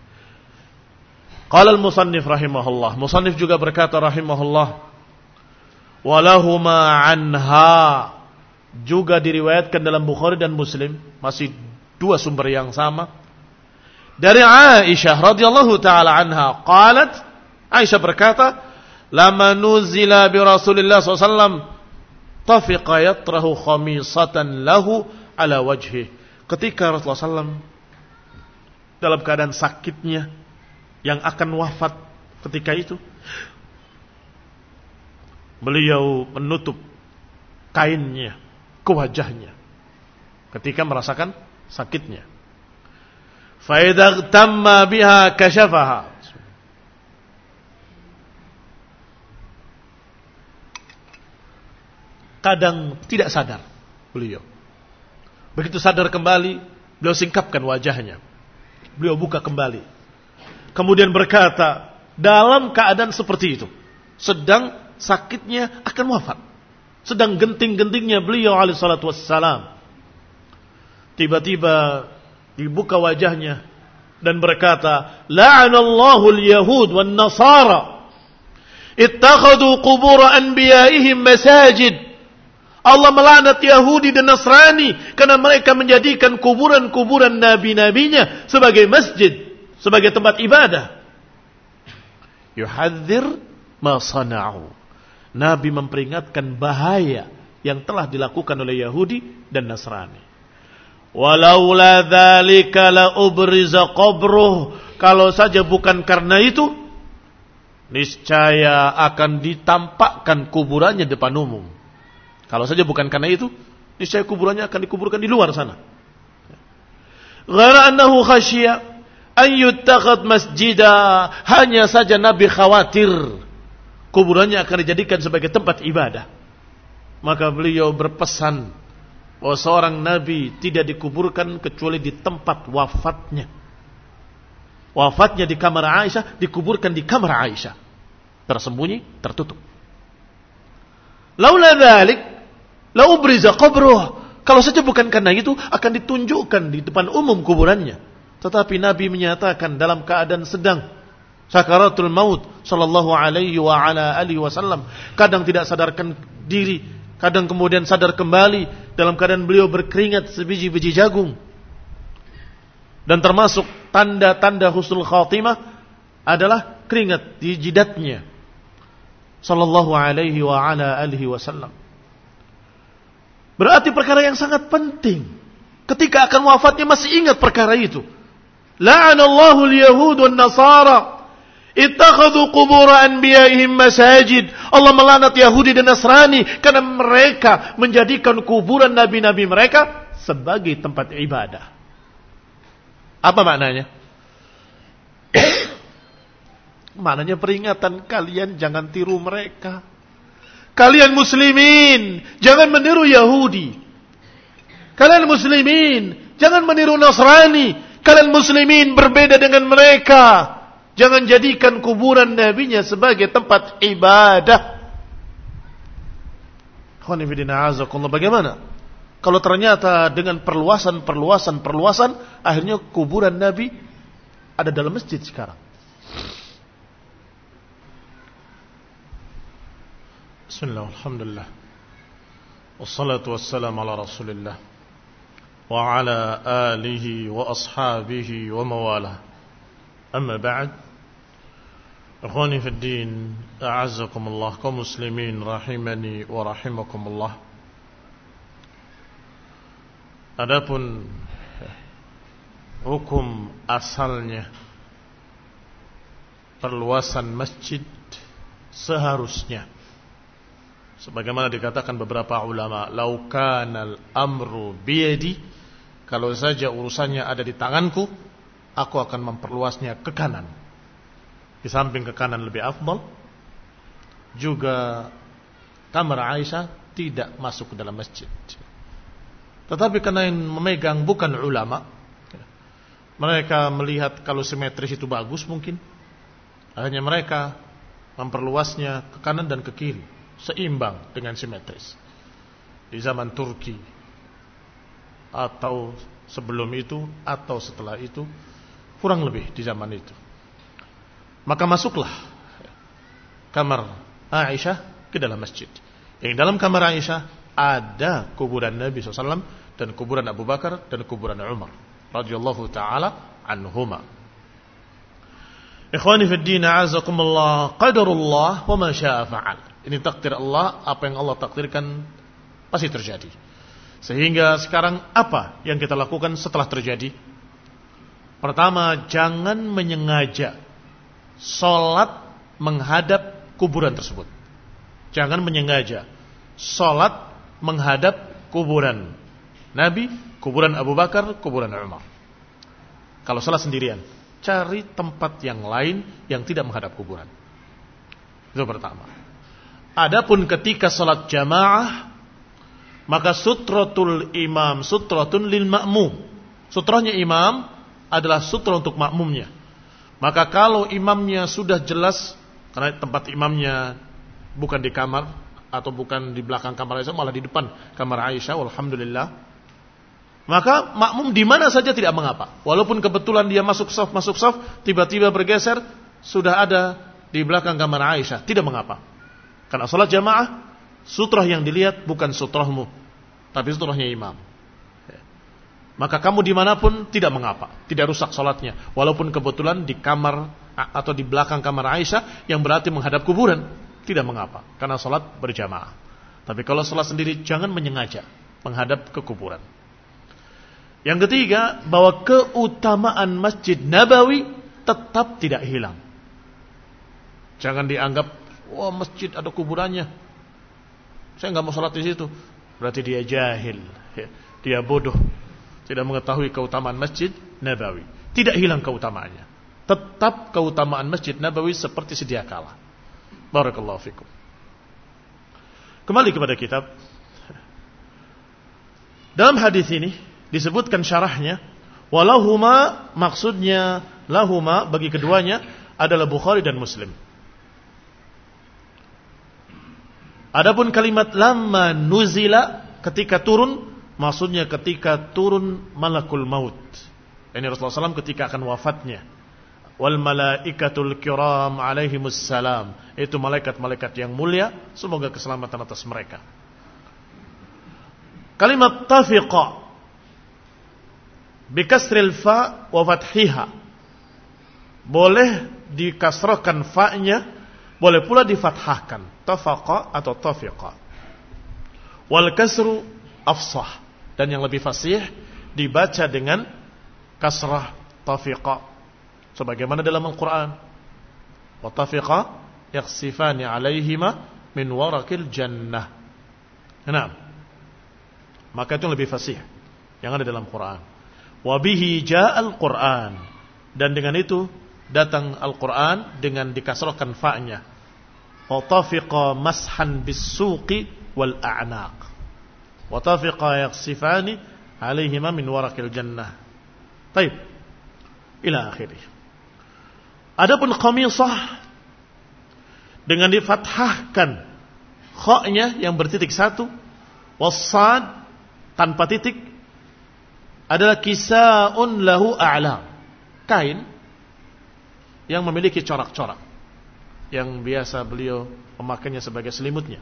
Qala al-musannif rahimahullah. Musannif juga berkata rahimahullah, walahuma anha, juga diriwayatkan dalam Bukhari dan Muslim, masih dua sumber yang sama, dari Aisyah radhiyallahu taala anha qalat, Aisyah berkata, lama nuzila bi Rasulillah SAW tafiqa yatrahu khamisatan lahu ala wajhi. Ketika Rasulullah SAW dalam keadaan sakitnya yang akan wafat ketika itu, beliau menutup kainnya ke wajahnya ketika merasakan sakitnya. Fa idza tamma biha kashafaha. kadang tidak sadar beliau. Begitu sadar kembali, beliau singkapkan wajahnya. Beliau buka kembali. Kemudian berkata, dalam keadaan seperti itu, sedang sakitnya akan wafat, sedang genting-gentingnya beliau alaihi salatu wassalam, tiba-tiba dibuka wajahnya dan berkata, la'anallahu al-yahud wan nasara ittakhadhu qubur anbiya'ihim masajid. Allah melaknat Yahudi dan Nasrani karena mereka menjadikan kuburan-kuburan nabi-nabinya sebagai masjid, sebagai tempat ibadah. Yuhadzir ma sana'u. Nabi memperingatkan bahaya yang telah dilakukan oleh Yahudi dan Nasrani. Walaula dzalika la ubriza qabruh. Kalau saja bukan karena itu, niscaya akan ditampakkan kuburannya depan umum. Kalau saja bukan karena itu, niscaya kuburannya akan dikuburkan di luar sana. Ghaira annahu khasyiya an yuttakhad masjida. Hanya saja Nabi khawatir kuburannya akan dijadikan sebagai tempat ibadah. Maka beliau berpesan bahwa seorang Nabi tidak dikuburkan kecuali di tempat wafatnya. Wafatnya di kamar Aisyah, dikuburkan di kamar Aisyah, tersembunyi, tertutup. Laula dzalik la ubriza qabruh. Kalau saja bukan karena itu, akan ditunjukkan di depan umum kuburannya. Tetapi Nabi menyatakan dalam keadaan sedang sakaratul maut sallallahu alaihi wa ala alihi wasallam, kadang tidak sadarkan diri, kadang kemudian sadar kembali dalam keadaan beliau berkeringat sebiji-biji jagung. Dan termasuk tanda-tanda husnul khatimah adalah keringat di jidatnya sallallahu alaihi wa ala alihi wasallam. Berarti perkara yang sangat penting. Ketika akan wafatnya masih ingat perkara itu. La'anallahu al-yahud wan nasara ittakhadhu qubur anbiya'ihim masajid. Allah melaknat Yahudi dan Nasrani karena mereka menjadikan kuburan nabi-nabi mereka sebagai tempat ibadah. Apa maknanya? Maknanya peringatan, kalian jangan tiru mereka. Kalian muslimin jangan meniru Yahudi. Kalian muslimin jangan meniru Nasrani. Kalian muslimin berbeda dengan mereka. Jangan jadikan kuburan nabinya sebagai tempat ibadah. Bagaimana kalau ternyata dengan perluasan, akhirnya kuburan Nabi ada dalam masjid sekarang? Bismillah, alhamdulillah, wassalatu wassalamu ala rasulillah wa ala alihi wa ashabihi wa mawalah. Amma ba'd, ikhwani fi din, a'azzakumullah, kaum muslimin rahimani wa rahimakumullah. Adapun hukum asalnya perluasan masjid seharusnya sebagaimana dikatakan beberapa ulama, lau kanal amru biyadi, kalau saja urusannya ada di tanganku, aku akan memperluasnya ke kanan. Di samping ke kanan lebih afdal, juga kamar Aisyah tidak masuk ke dalam masjid. Tetapi karena yang memegang bukan ulama, mereka melihat kalau simetris itu bagus mungkin, akhirnya mereka memperluasnya ke kanan dan ke kiri, seimbang dengan simetris. Di zaman Turki atau sebelum itu atau setelah itu, kurang lebih di zaman itu, maka masuklah kamar Aisyah ke dalam masjid. Yang dalam kamar Aisyah ada kuburan Nabi SAW dan kuburan Abu Bakar dan kuburan Umar radhiyallahu ta'ala anhuma. Ikhwani fi din, a'azakumullah, qadarullah wa ma syaa fa'al. Ini takdir Allah, apa yang Allah takdirkan pasti terjadi. Sehingga sekarang apa yang kita lakukan setelah terjadi? Pertama, jangan menyengaja salat menghadap kuburan tersebut. Jangan menyengaja salat menghadap kuburan Nabi, kuburan Abu Bakar, kuburan Umar. Kalau salat sendirian, cari tempat yang lain yang tidak menghadap kuburan. Itu pertama. Adapun ketika salat jamaah, maka sutratul imam sutratun lil ma'mum. Sutranya imam adalah sutra untuk makmumnya. Maka kalau imamnya sudah jelas, karena tempat imamnya bukan di kamar atau bukan di belakang kamar Aisyah, malah di depan kamar Aisyah, alhamdulillah, maka makmum di mana saja tidak mengapa. Walaupun kebetulan dia masuk saf, tiba-tiba bergeser, sudah ada di belakang kamar Aisyah, tidak mengapa. Karena salat jamaah, sutrah yang dilihat bukan sutrahmu, tapi sutrahnya imam. Maka kamu dimanapun tidak mengapa, tidak rusak salatnya. Walaupun kebetulan di kamar atau di belakang kamar Aisyah, yang berarti menghadap kuburan, tidak mengapa, karena salat berjamaah. Tapi kalau salat sendiri, jangan menyengaja menghadap ke kuburan. Yang ketiga, bahwa keutamaan Masjid Nabawi tetap tidak hilang. Jangan dianggap, wah masjid ada kuburannya, saya nggak mau salat di situ. Berarti dia jahil, dia bodoh, tidak mengetahui keutamaan Masjid Nabawi. Tidak hilang keutamaannya, tetap keutamaan Masjid Nabawi seperti sedia kala. Barakallahu fikum. Kembali kepada kitab. Dalam hadis ini disebutkan syarahnya, walahuma, maksudnya lahuma bagi keduanya adalah Bukhari dan Muslim. Adapun kalimat lamma nuzila, ketika turun, maksudnya ketika turun malakul maut. Ini Rasulullah SAW ketika akan wafatnya. Wal malaikatul kiram alaihimus salam, itu malaikat-malaikat yang mulia, semoga keselamatan atas mereka. Kalimat tafiqa bikasril fa wa fathiha, boleh dikasrahkan fa-nya, boleh pula difathahkan, tafaqa atau tafiqa. Wal kasru afsah, dan yang lebih fasih dibaca dengan kasrah tafiqa, sebagaimana dalam Al-Quran, wa tafiqa yakhsifani alaihima min warakil jannah. Nah, maka itu lebih fasih yang ada dalam Quran. Wa bihi ja'al Quran, dan dengan itu datang Al-Quran dengan dikasrahkan fa-nya. Wa tafiqa mashan bis-suqi wal a'naq. Wa tafiqa yakhsifani alaihima min warakil jannah. Baik, ila akhirih. Adapun khamisah dengan difathahkan kha-nya yang bertitik satu, wassad tanpa titik, adalah kisaun lahu a'lam, kain yang memiliki corak-corak yang biasa beliau memakainya sebagai selimutnya.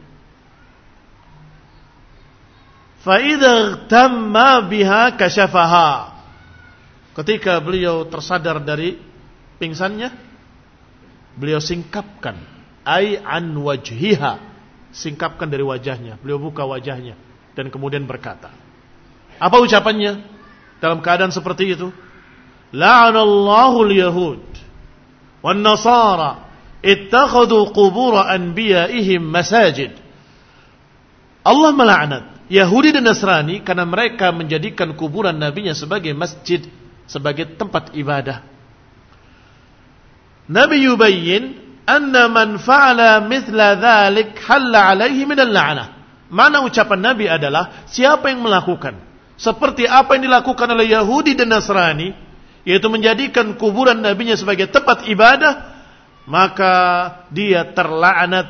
Fa idza tamma biha kashafaha, ketika beliau tersadar dari pingsannya, beliau singkapkan, ai an wajhiha, singkapkan dari wajahnya. Beliau buka wajahnya dan kemudian berkata, apa ucapannya dalam keadaan seperti itu? La'anallahu al-yahud wan nasara ittakhadhu qubur anbiya'ihim masajid. Allah melaknat Yahudi dan Nasrani karena mereka menjadikan kuburan nabinya sebagai masjid, sebagai tempat ibadah. Nabi yubayyin anna man fa'ala mithla dhalik halla alaihi minal la'nah. Mana ucapan Nabi adalah, siapa yang melakukan seperti apa yang dilakukan oleh Yahudi dan Nasrani, yaitu menjadikan kuburan nabinya sebagai tempat ibadah, maka dia terlaknat.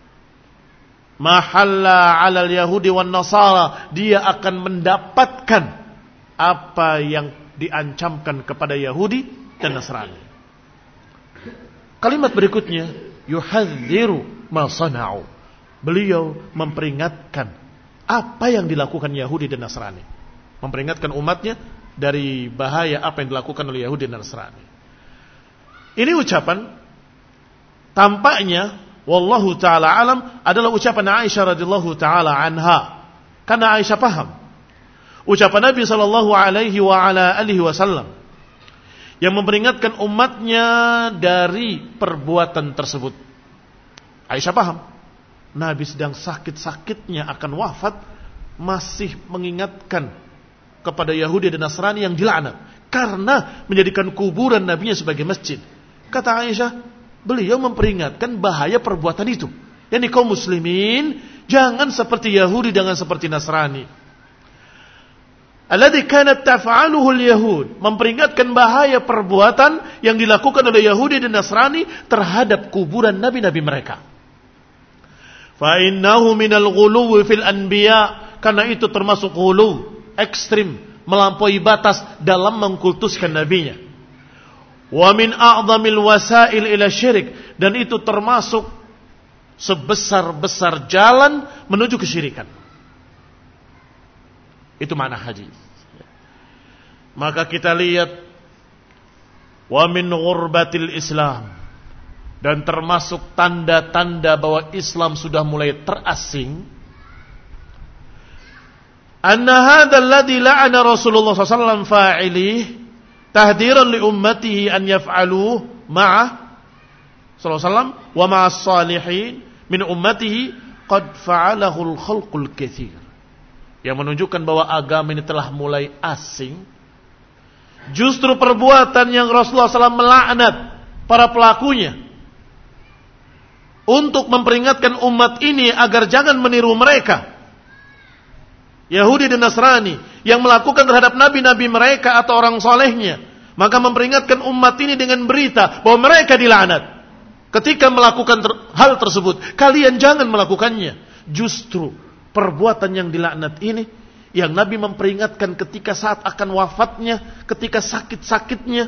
Mahalla 'alal yahudi wan nasara, dia akan mendapatkan apa yang diancamkan kepada Yahudi dan Nasrani. Kalimat berikutnya, yuhadziru ma sana'u. Beliau memperingatkan apa yang dilakukan Yahudi dan Nasrani. Memperingatkan umatnya dari bahaya apa yang dilakukan oleh Yahudi dan Nasrani. Ini ucapan tampaknya, wallahu ta'ala alam, adalah ucapan Aisyah radhiyallahu ta'ala anha. Karena Aisyah paham ucapan Nabi sallallahu alaihi wa ala alihi wasallam yang memperingatkan umatnya dari perbuatan tersebut. Aisyah paham, Nabi sedang sakit-sakitnya akan wafat, masih mengingatkan kepada Yahudi dan Nasrani yang dilaknat karena menjadikan kuburan nabinya sebagai masjid. Kata Aisyah, beliau memperingatkan bahaya perbuatan itu. Yani kaum muslimin, Jangan seperti Yahudi, jangan seperti Nasrani. Alladzi kanat taf'aluhu al-yahud, memperingatkan bahaya perbuatan yang dilakukan oleh Yahudi dan Nasrani terhadap kuburan nabi-nabi mereka. Fa innahu minal ghuluwi fil anbiya, karena itu termasuk ghulu, ekstrim, melampaui batas dalam mengkultuskan nabinya. Wa min a'dhamil wasail ila syirik, dan itu termasuk sebesar-besar jalan menuju kesyirikan. Itu makna hadis. Maka kita lihat, wa min ghurbatil Islam, dan termasuk tanda-tanda bahwa Islam sudah mulai terasing, anna hadzal ladzi la'ana Rasulullah sallallahu alaihi wasallam fa'ilih tahdiran li ummatihi an yaf'aluhu ma'a sallallahu alaihi wasallam wa ma'as salihin min ummatihi qad fa'alahu al-khalqul katsir. Yang menunjukkan bahwa agama ini telah mulai asing. Justru perbuatan yang Rasulullah SAW melaknat para pelakunya untuk memperingatkan umat ini agar jangan meniru mereka, Yahudi dan Nasrani, yang melakukan terhadap nabi-nabi mereka atau orang solehnya. Maka memperingatkan umat ini dengan berita bahwa mereka dilaknat. Ketika melakukan hal tersebut, kalian jangan melakukannya. Justru perbuatan yang dilaknat ini, yang Nabi memperingatkan ketika saat akan wafatnya, ketika sakit-sakitnya,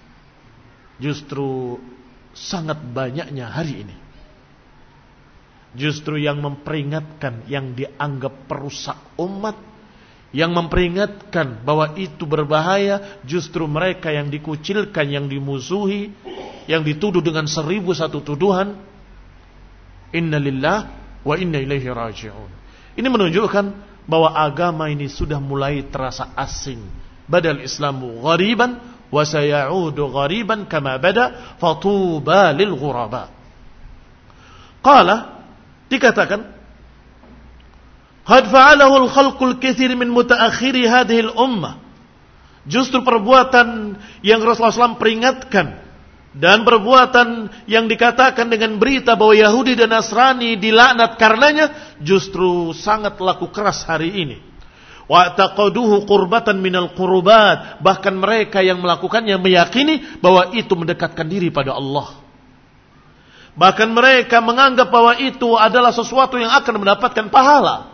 justru sangat banyaknya hari ini. Justru yang memperingatkan yang dianggap perusak umat, yang memperingatkan bahwa itu berbahaya, justru mereka yang dikucilkan, yang dimusuhi, yang dituduh dengan 1001 tuduhan. Inna lillahi wa inna ilaihi raji'un. Ini menunjukkan bahwa agama ini sudah mulai terasa asing. Badal Islamu ghariban wa sayaudu ghariban kama bada fatuba lil ghuraba. Qala, dikatakan, qad fa'alahu al-khalqul katsir min mutaakhiri hadhihi al-ummah. Justru perbuatan yang Rasulullah SAW peringatkan dan perbuatan yang dikatakan dengan berita bahwa Yahudi dan Nasrani dilaknat karenanya justru sangat laku keras hari ini. Wa taqaduhu qurbatan minal qurubat, bahkan mereka yang melakukannya meyakini bahwa itu mendekatkan diri pada Allah. Bahkan mereka menganggap bahwa itu adalah sesuatu yang akan mendapatkan pahala.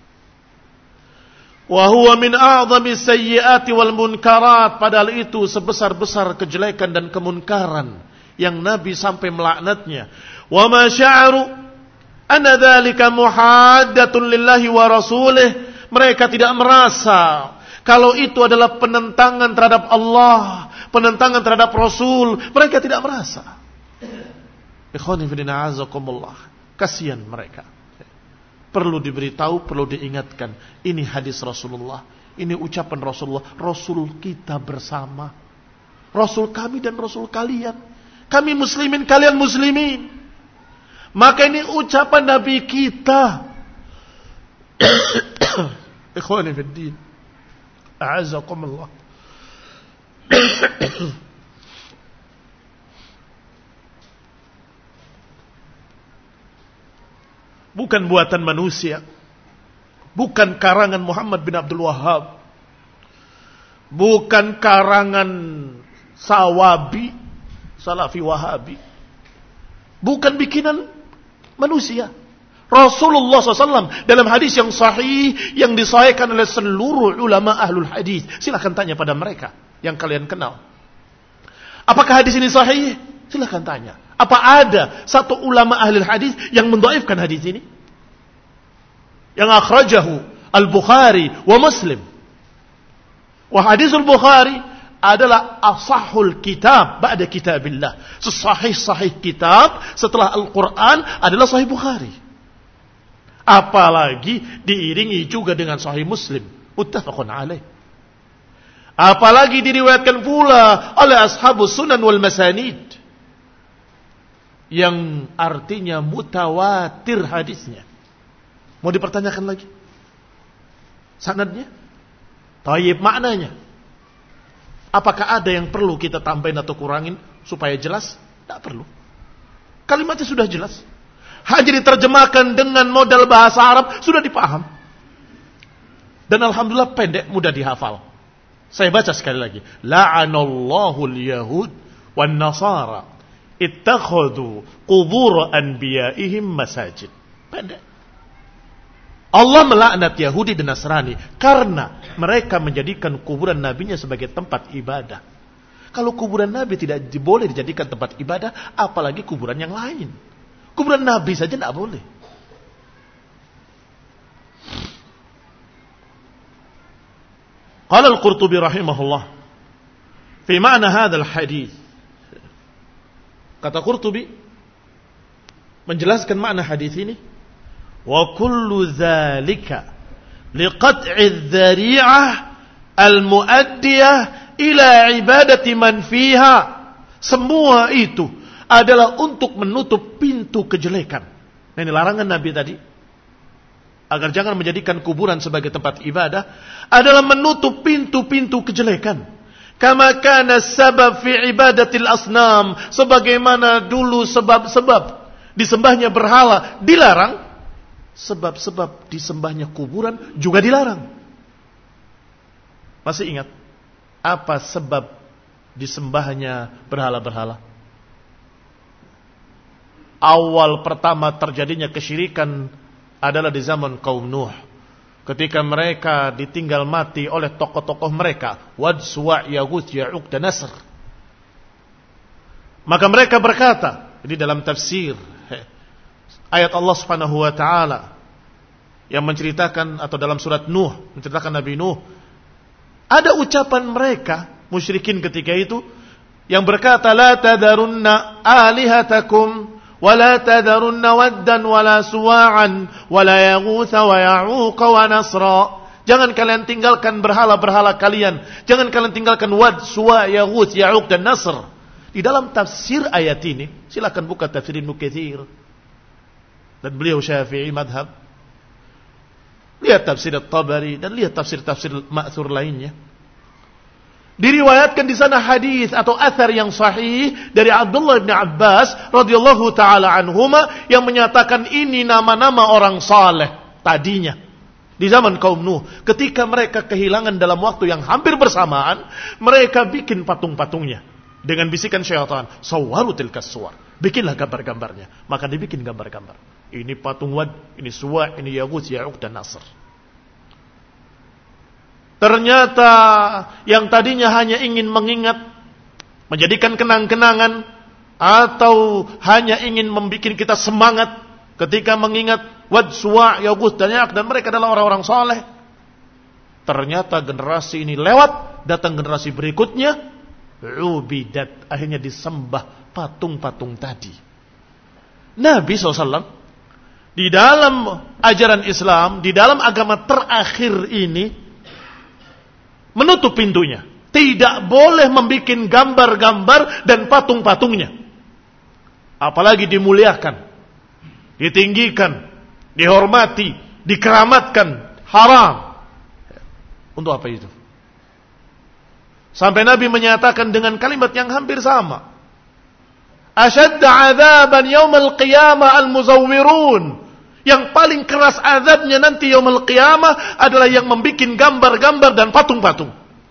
Wa huwa min a'dhami sayyiati wal munkarat, padahal itu sebesar-besar kejelekan dan kemunkaran yang Nabi sampai melaknatnya. Wa ma sya'aru anna dzalika muhaddatun lillahi wa rasulih, mereka tidak merasa kalau itu adalah penentangan terhadap Allah, penentangan terhadap Rasul, mereka tidak merasa. Ikhwani fillah azakumullah, kasihan mereka. Perlu diberitahu, perlu diingatkan. Ini hadis Rasulullah, ini ucapan Rasulullah, Rasul kita bersama, Rasul kami dan Rasul kalian. Kami muslimin, kalian muslimin. Maka ini ucapan Nabi kita. Ikhwani fiddin, a'azakumullah. Bukan buatan manusia, bukan karangan Muhammad bin Abdul Wahhab, bukan karangan Sawabi, Salafi Wahabi, bukan bikinan manusia. Rasulullah SAW dalam hadis yang sahih, yang disahihkan oleh seluruh ulama ahlul hadis. Silakan tanya pada mereka yang kalian kenal, apakah hadis ini sahih? Silakan tanya. Apa ada satu ulama ahli hadis yang mendhaifkan hadis ini? Yang akhrajahu Al-Bukhari wa Muslim. Wa hadisul Bukhari adalah asahul kitab ba'da kitabillah. Sesahih-sahih kitab setelah Al-Quran adalah Sahih Bukhari. Apalagi diiringi juga dengan Sahih Muslim, muttafaqun alaih. Apalagi diriwayatkan pula oleh ashabus sunan wal masanid, yang artinya mutawatir hadisnya. Mau dipertanyakan lagi sanadnya? Tayyib, maknanya. Apakah ada yang perlu kita tambahin atau kurangin supaya jelas? Tidak perlu. Kalimatnya sudah jelas. hanya diterjemahkan dengan modal bahasa Arab, sudah dipaham. Dan alhamdulillah pendek, mudah dihafal. Saya baca sekali lagi. La'anallahu al-yahud wan nasara ittakhadhu qubur anbiya'ihim masajid. Pendek. Allah melaknat Yahudi dan Nasrani karena mereka menjadikan kuburan nabinya sebagai tempat ibadah. Kalau kuburan nabi tidak boleh dijadikan tempat ibadah, apalagi kuburan yang lain. Kuburan nabi saja tidak boleh. Qala al-Qurtubi rahimahullah fi ma'na hadzal hadits. Kata Qurtubi menjelaskan makna hadis ini, wa kullu dzalika liqat'i dzari'ah al-mu'addiyah ila ibadati man fiha. Semua itu adalah untuk menutup pintu kejelekan. Nah, ini larangan Nabi tadi, agar jangan menjadikan kuburan sebagai tempat ibadah, adalah menutup pintu-pintu kejelekan. Kama kana sabab fi ibadatil asnam, sebagaimana dulu sebab-sebab disembahnya berhala dilarang, sebab-sebab disembahnya kuburan juga dilarang. Masih ingat apa sebab disembahnya berhala-berhala? Awal pertama terjadinya kesyirikan adalah di zaman kaum Nuh, ketika mereka ditinggal mati oleh tokoh-tokoh mereka, Wad, Suwa', Yaghus, Ya'uq dan Nasr. Maka mereka berkata, ini dalam tafsir ayat Allah Subhanahu wa taala yang menceritakan, atau dalam surat Nuh menceritakan Nabi Nuh, ada ucapan mereka musyrikin ketika itu yang berkata, la tadarunna alihatakum wala tadarunna waddan wala suwa'an wala yaghutha wa ya'uqa wa nasra. Jangan kalian tinggalkan berhala-berhala kalian. Jangan kalian tinggalkan Wad, Suwa', Yaghuth, Ya'uq dan Nasr. Di dalam tafsir ayat ini, silakan buka tafsir Ibnu Katsir. Dan beliau Syafi'i madhab. Lihat tafsir At-Tabari dan lihat tafsir-tafsir ma'thur lainnya. Diriwayatkan di sana hadis atau athar yang sahih dari Abdullah bin Abbas radhiyallahu taala anhuma yang menyatakan ini nama-nama orang saleh tadinya di zaman kaum Nuh. Ketika mereka kehilangan dalam waktu yang hampir bersamaan, mereka bikin patung-patungnya dengan bisikan syaitan, sawwaru tilkas suwar, bikinlah gambar-gambarnya. Maka dibikin gambar-gambar. Ini patung Wad, ini Suwa', ini Yaghuth, Ya'uq dan Nasr. Ternyata yang tadinya hanya ingin mengingat, menjadikan kenang-kenangan, atau hanya ingin membuat kita semangat ketika mengingat Wad, Suwa', Yaghuth dan Ya'uq, dan mereka adalah orang-orang saleh. Ternyata generasi ini lewat, datang generasi berikutnya, ubidat, akhirnya disembah patung-patung tadi. Nabi SAW di dalam ajaran Islam, di dalam agama terakhir ini, menutup pintunya. Tidak boleh membuat gambar-gambar dan patung-patungnya. Apalagi dimuliakan, ditinggikan, dihormati, dikeramatkan. Haram. Untuk apa itu? Sampai Nabi menyatakan dengan kalimat yang hampir sama. Ashadda adzaban yaumal qiyamah al-muzawwirun. Yang paling keras azabnya nanti yaumul qiyamah adalah yang membuat gambar-gambar dan patung-patung.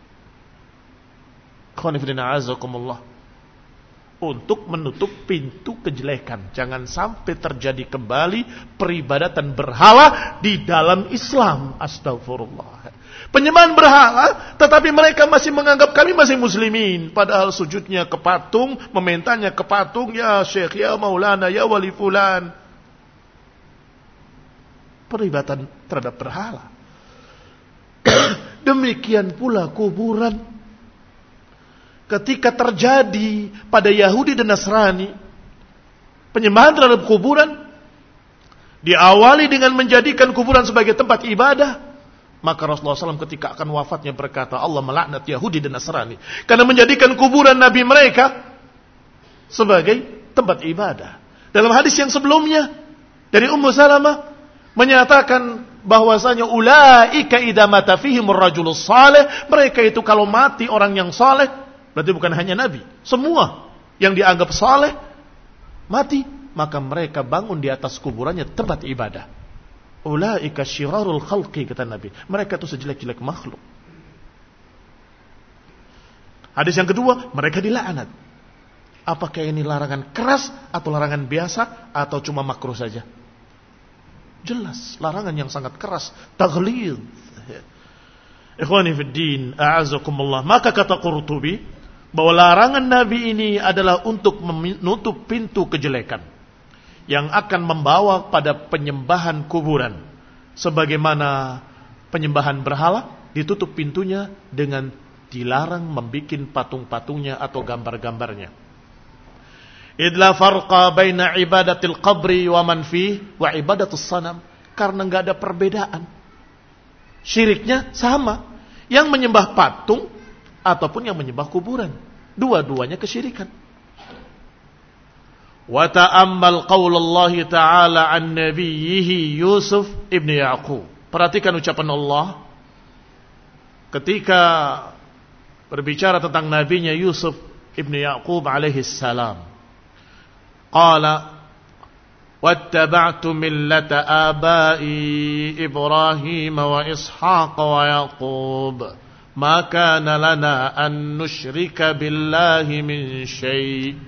Untuk menutup pintu kejelekan. Jangan sampai terjadi kembali peribadatan berhala di dalam Islam. Astagfirullah. Penyembahan berhala, tetapi mereka masih menganggap kami masih muslimin. Padahal sujudnya ke patung, memintanya ke patung, ya Syekh, ya Maulana, ya Wali Fulan. Peribadatan terhadap berhala. Demikian pula kuburan. Ketika terjadi pada Yahudi dan Nasrani penyembahan terhadap kuburan, diawali dengan menjadikan kuburan sebagai tempat ibadah, maka Rasulullah SAW ketika akan wafatnya berkata, Allah melaknat Yahudi dan Nasrani karena menjadikan kuburan Nabi mereka sebagai tempat ibadah. Dalam hadis yang sebelumnya dari Ummu Salamah menyatakan bahwasanya ulaika idza mata fihimur rajulus salih, mereka itu kalau mati orang yang saleh, berarti bukan hanya Nabi, semua yang dianggap saleh mati, maka mereka bangun di atas kuburannya tempat ibadah. Ulaika syirarul khalqi, kata Nabi. Mereka itu sejelek-jelek makhluk. Hadis yang kedua, mereka dilaknat. Apakah ini larangan keras atau larangan biasa atau cuma makruh saja? Jelas, larangan yang sangat keras, taghlidz. Ikhwani fid din, a'azakumullah. Maka kata Qurtubi bahwa larangan Nabi ini adalah untuk menutup pintu kejelekan yang akan membawa pada penyembahan kuburan, sebagaimana penyembahan berhala ditutup pintunya dengan dilarang membikin patung-patungnya atau gambar-gambarnya. Idla farqa baina ibadatil qabri wa man fih wa ibadatus sanam, karena enggak ada perbedaan. Syiriknya sama, yang menyembah patung ataupun yang menyembah kuburan, dua-duanya kesyirikan. Wa ta'ammal qaulullah ta'ala an nabiyhi Yusuf ibn Yaqub. Perhatikan ucapan Allah ketika berbicara tentang nabinya Yusuf ibn Yaqub alaihi salam. Qala wattaba'tu millata abai Ibrahim wa Ishaq wa Yaqub ma kana lana an nusyrika billahi min syai'.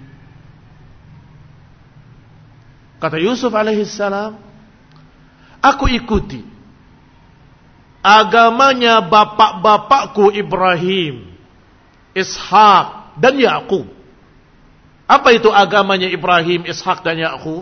Kata Yusuf alaihi salam, aku ikuti agamanya bapak-bapakku Ibrahim, Ishaq dan Yaqub. Apa itu agamanya Ibrahim, Ishaq dan Yaqub?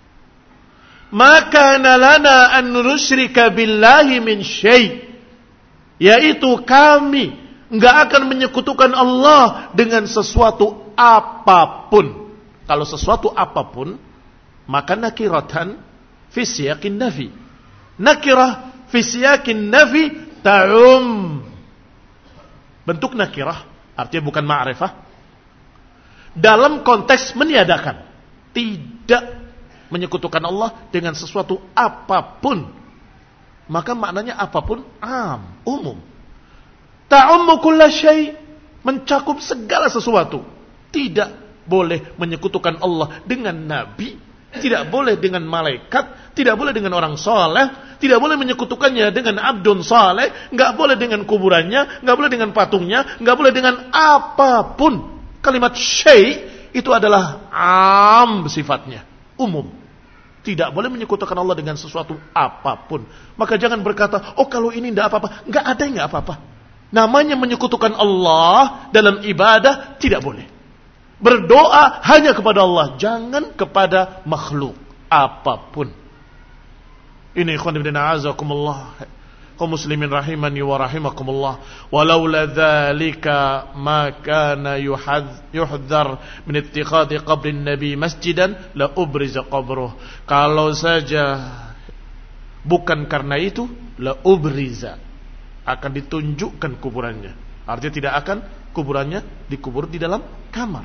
Maka lana an nusyrika billahi min syai', yaitu kami enggak akan menyekutukan Allah dengan sesuatu apapun. Kalau sesuatu apapun, maka nakiratan fi siyaqin nafi. Nakirah fi siyaqin nafi ta'um. Bentuk nakirah artinya bukan ma'rifah. Dalam konteks meniadakan, tidak menyekutukan Allah dengan sesuatu apapun, maka maknanya apapun umum. Ta'ummu kulla syai', mencakup segala sesuatu. Tidak boleh menyekutukan Allah dengan nabi, tidak boleh dengan malaikat, tidak boleh dengan orang saleh, tidak boleh menyekutukannya dengan abdun saleh, enggak boleh dengan kuburannya, enggak boleh dengan patungnya, enggak boleh dengan apapun. Kalimat syai' itu adalah sifatnya, umum. Tidak boleh menyekutukan Allah dengan sesuatu apapun. Maka jangan berkata, oh kalau ini tidak apa-apa. Enggak ada yang enggak apa-apa. Namanya menyekutukan Allah dalam ibadah tidak boleh. Berdoa hanya kepada Allah, jangan kepada makhluk apapun. Ini ikhwan ibn a'azakumullah, kaum muslimin rahimani wa rahimakumullah. Walaula dzalika ma kana yuhdzar min ittikhadhi qabrin nabi masjidan la ubriza qabruh. Kalau saja bukan karena itu, la ubriza, akan ditunjukkan kuburannya. Artinya tidak akan kuburannya dikubur di dalam kamar,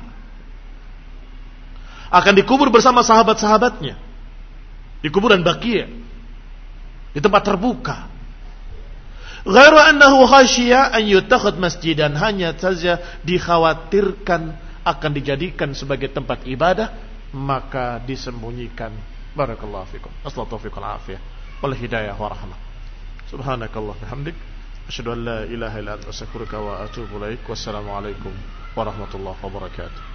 akan dikubur bersama sahabat-sahabatnya di kuburan Baqi', di tempat terbuka. Ghairu annahu khasyiya an yutakhad masjidan, hanya saja dikhawatirkan akan dijadikan sebagai tempat ibadah, maka disembunyikan. Barakallahu fikum. Assalatu taufiq wal afiyah wal hidayah wa rahmah. Subhanakallah bihamdik, asyhadu an la ilaha illa anta astaghfiruka wa atubu ilaik. Wassalamu alaikum warahmatullahi wabarakatuh.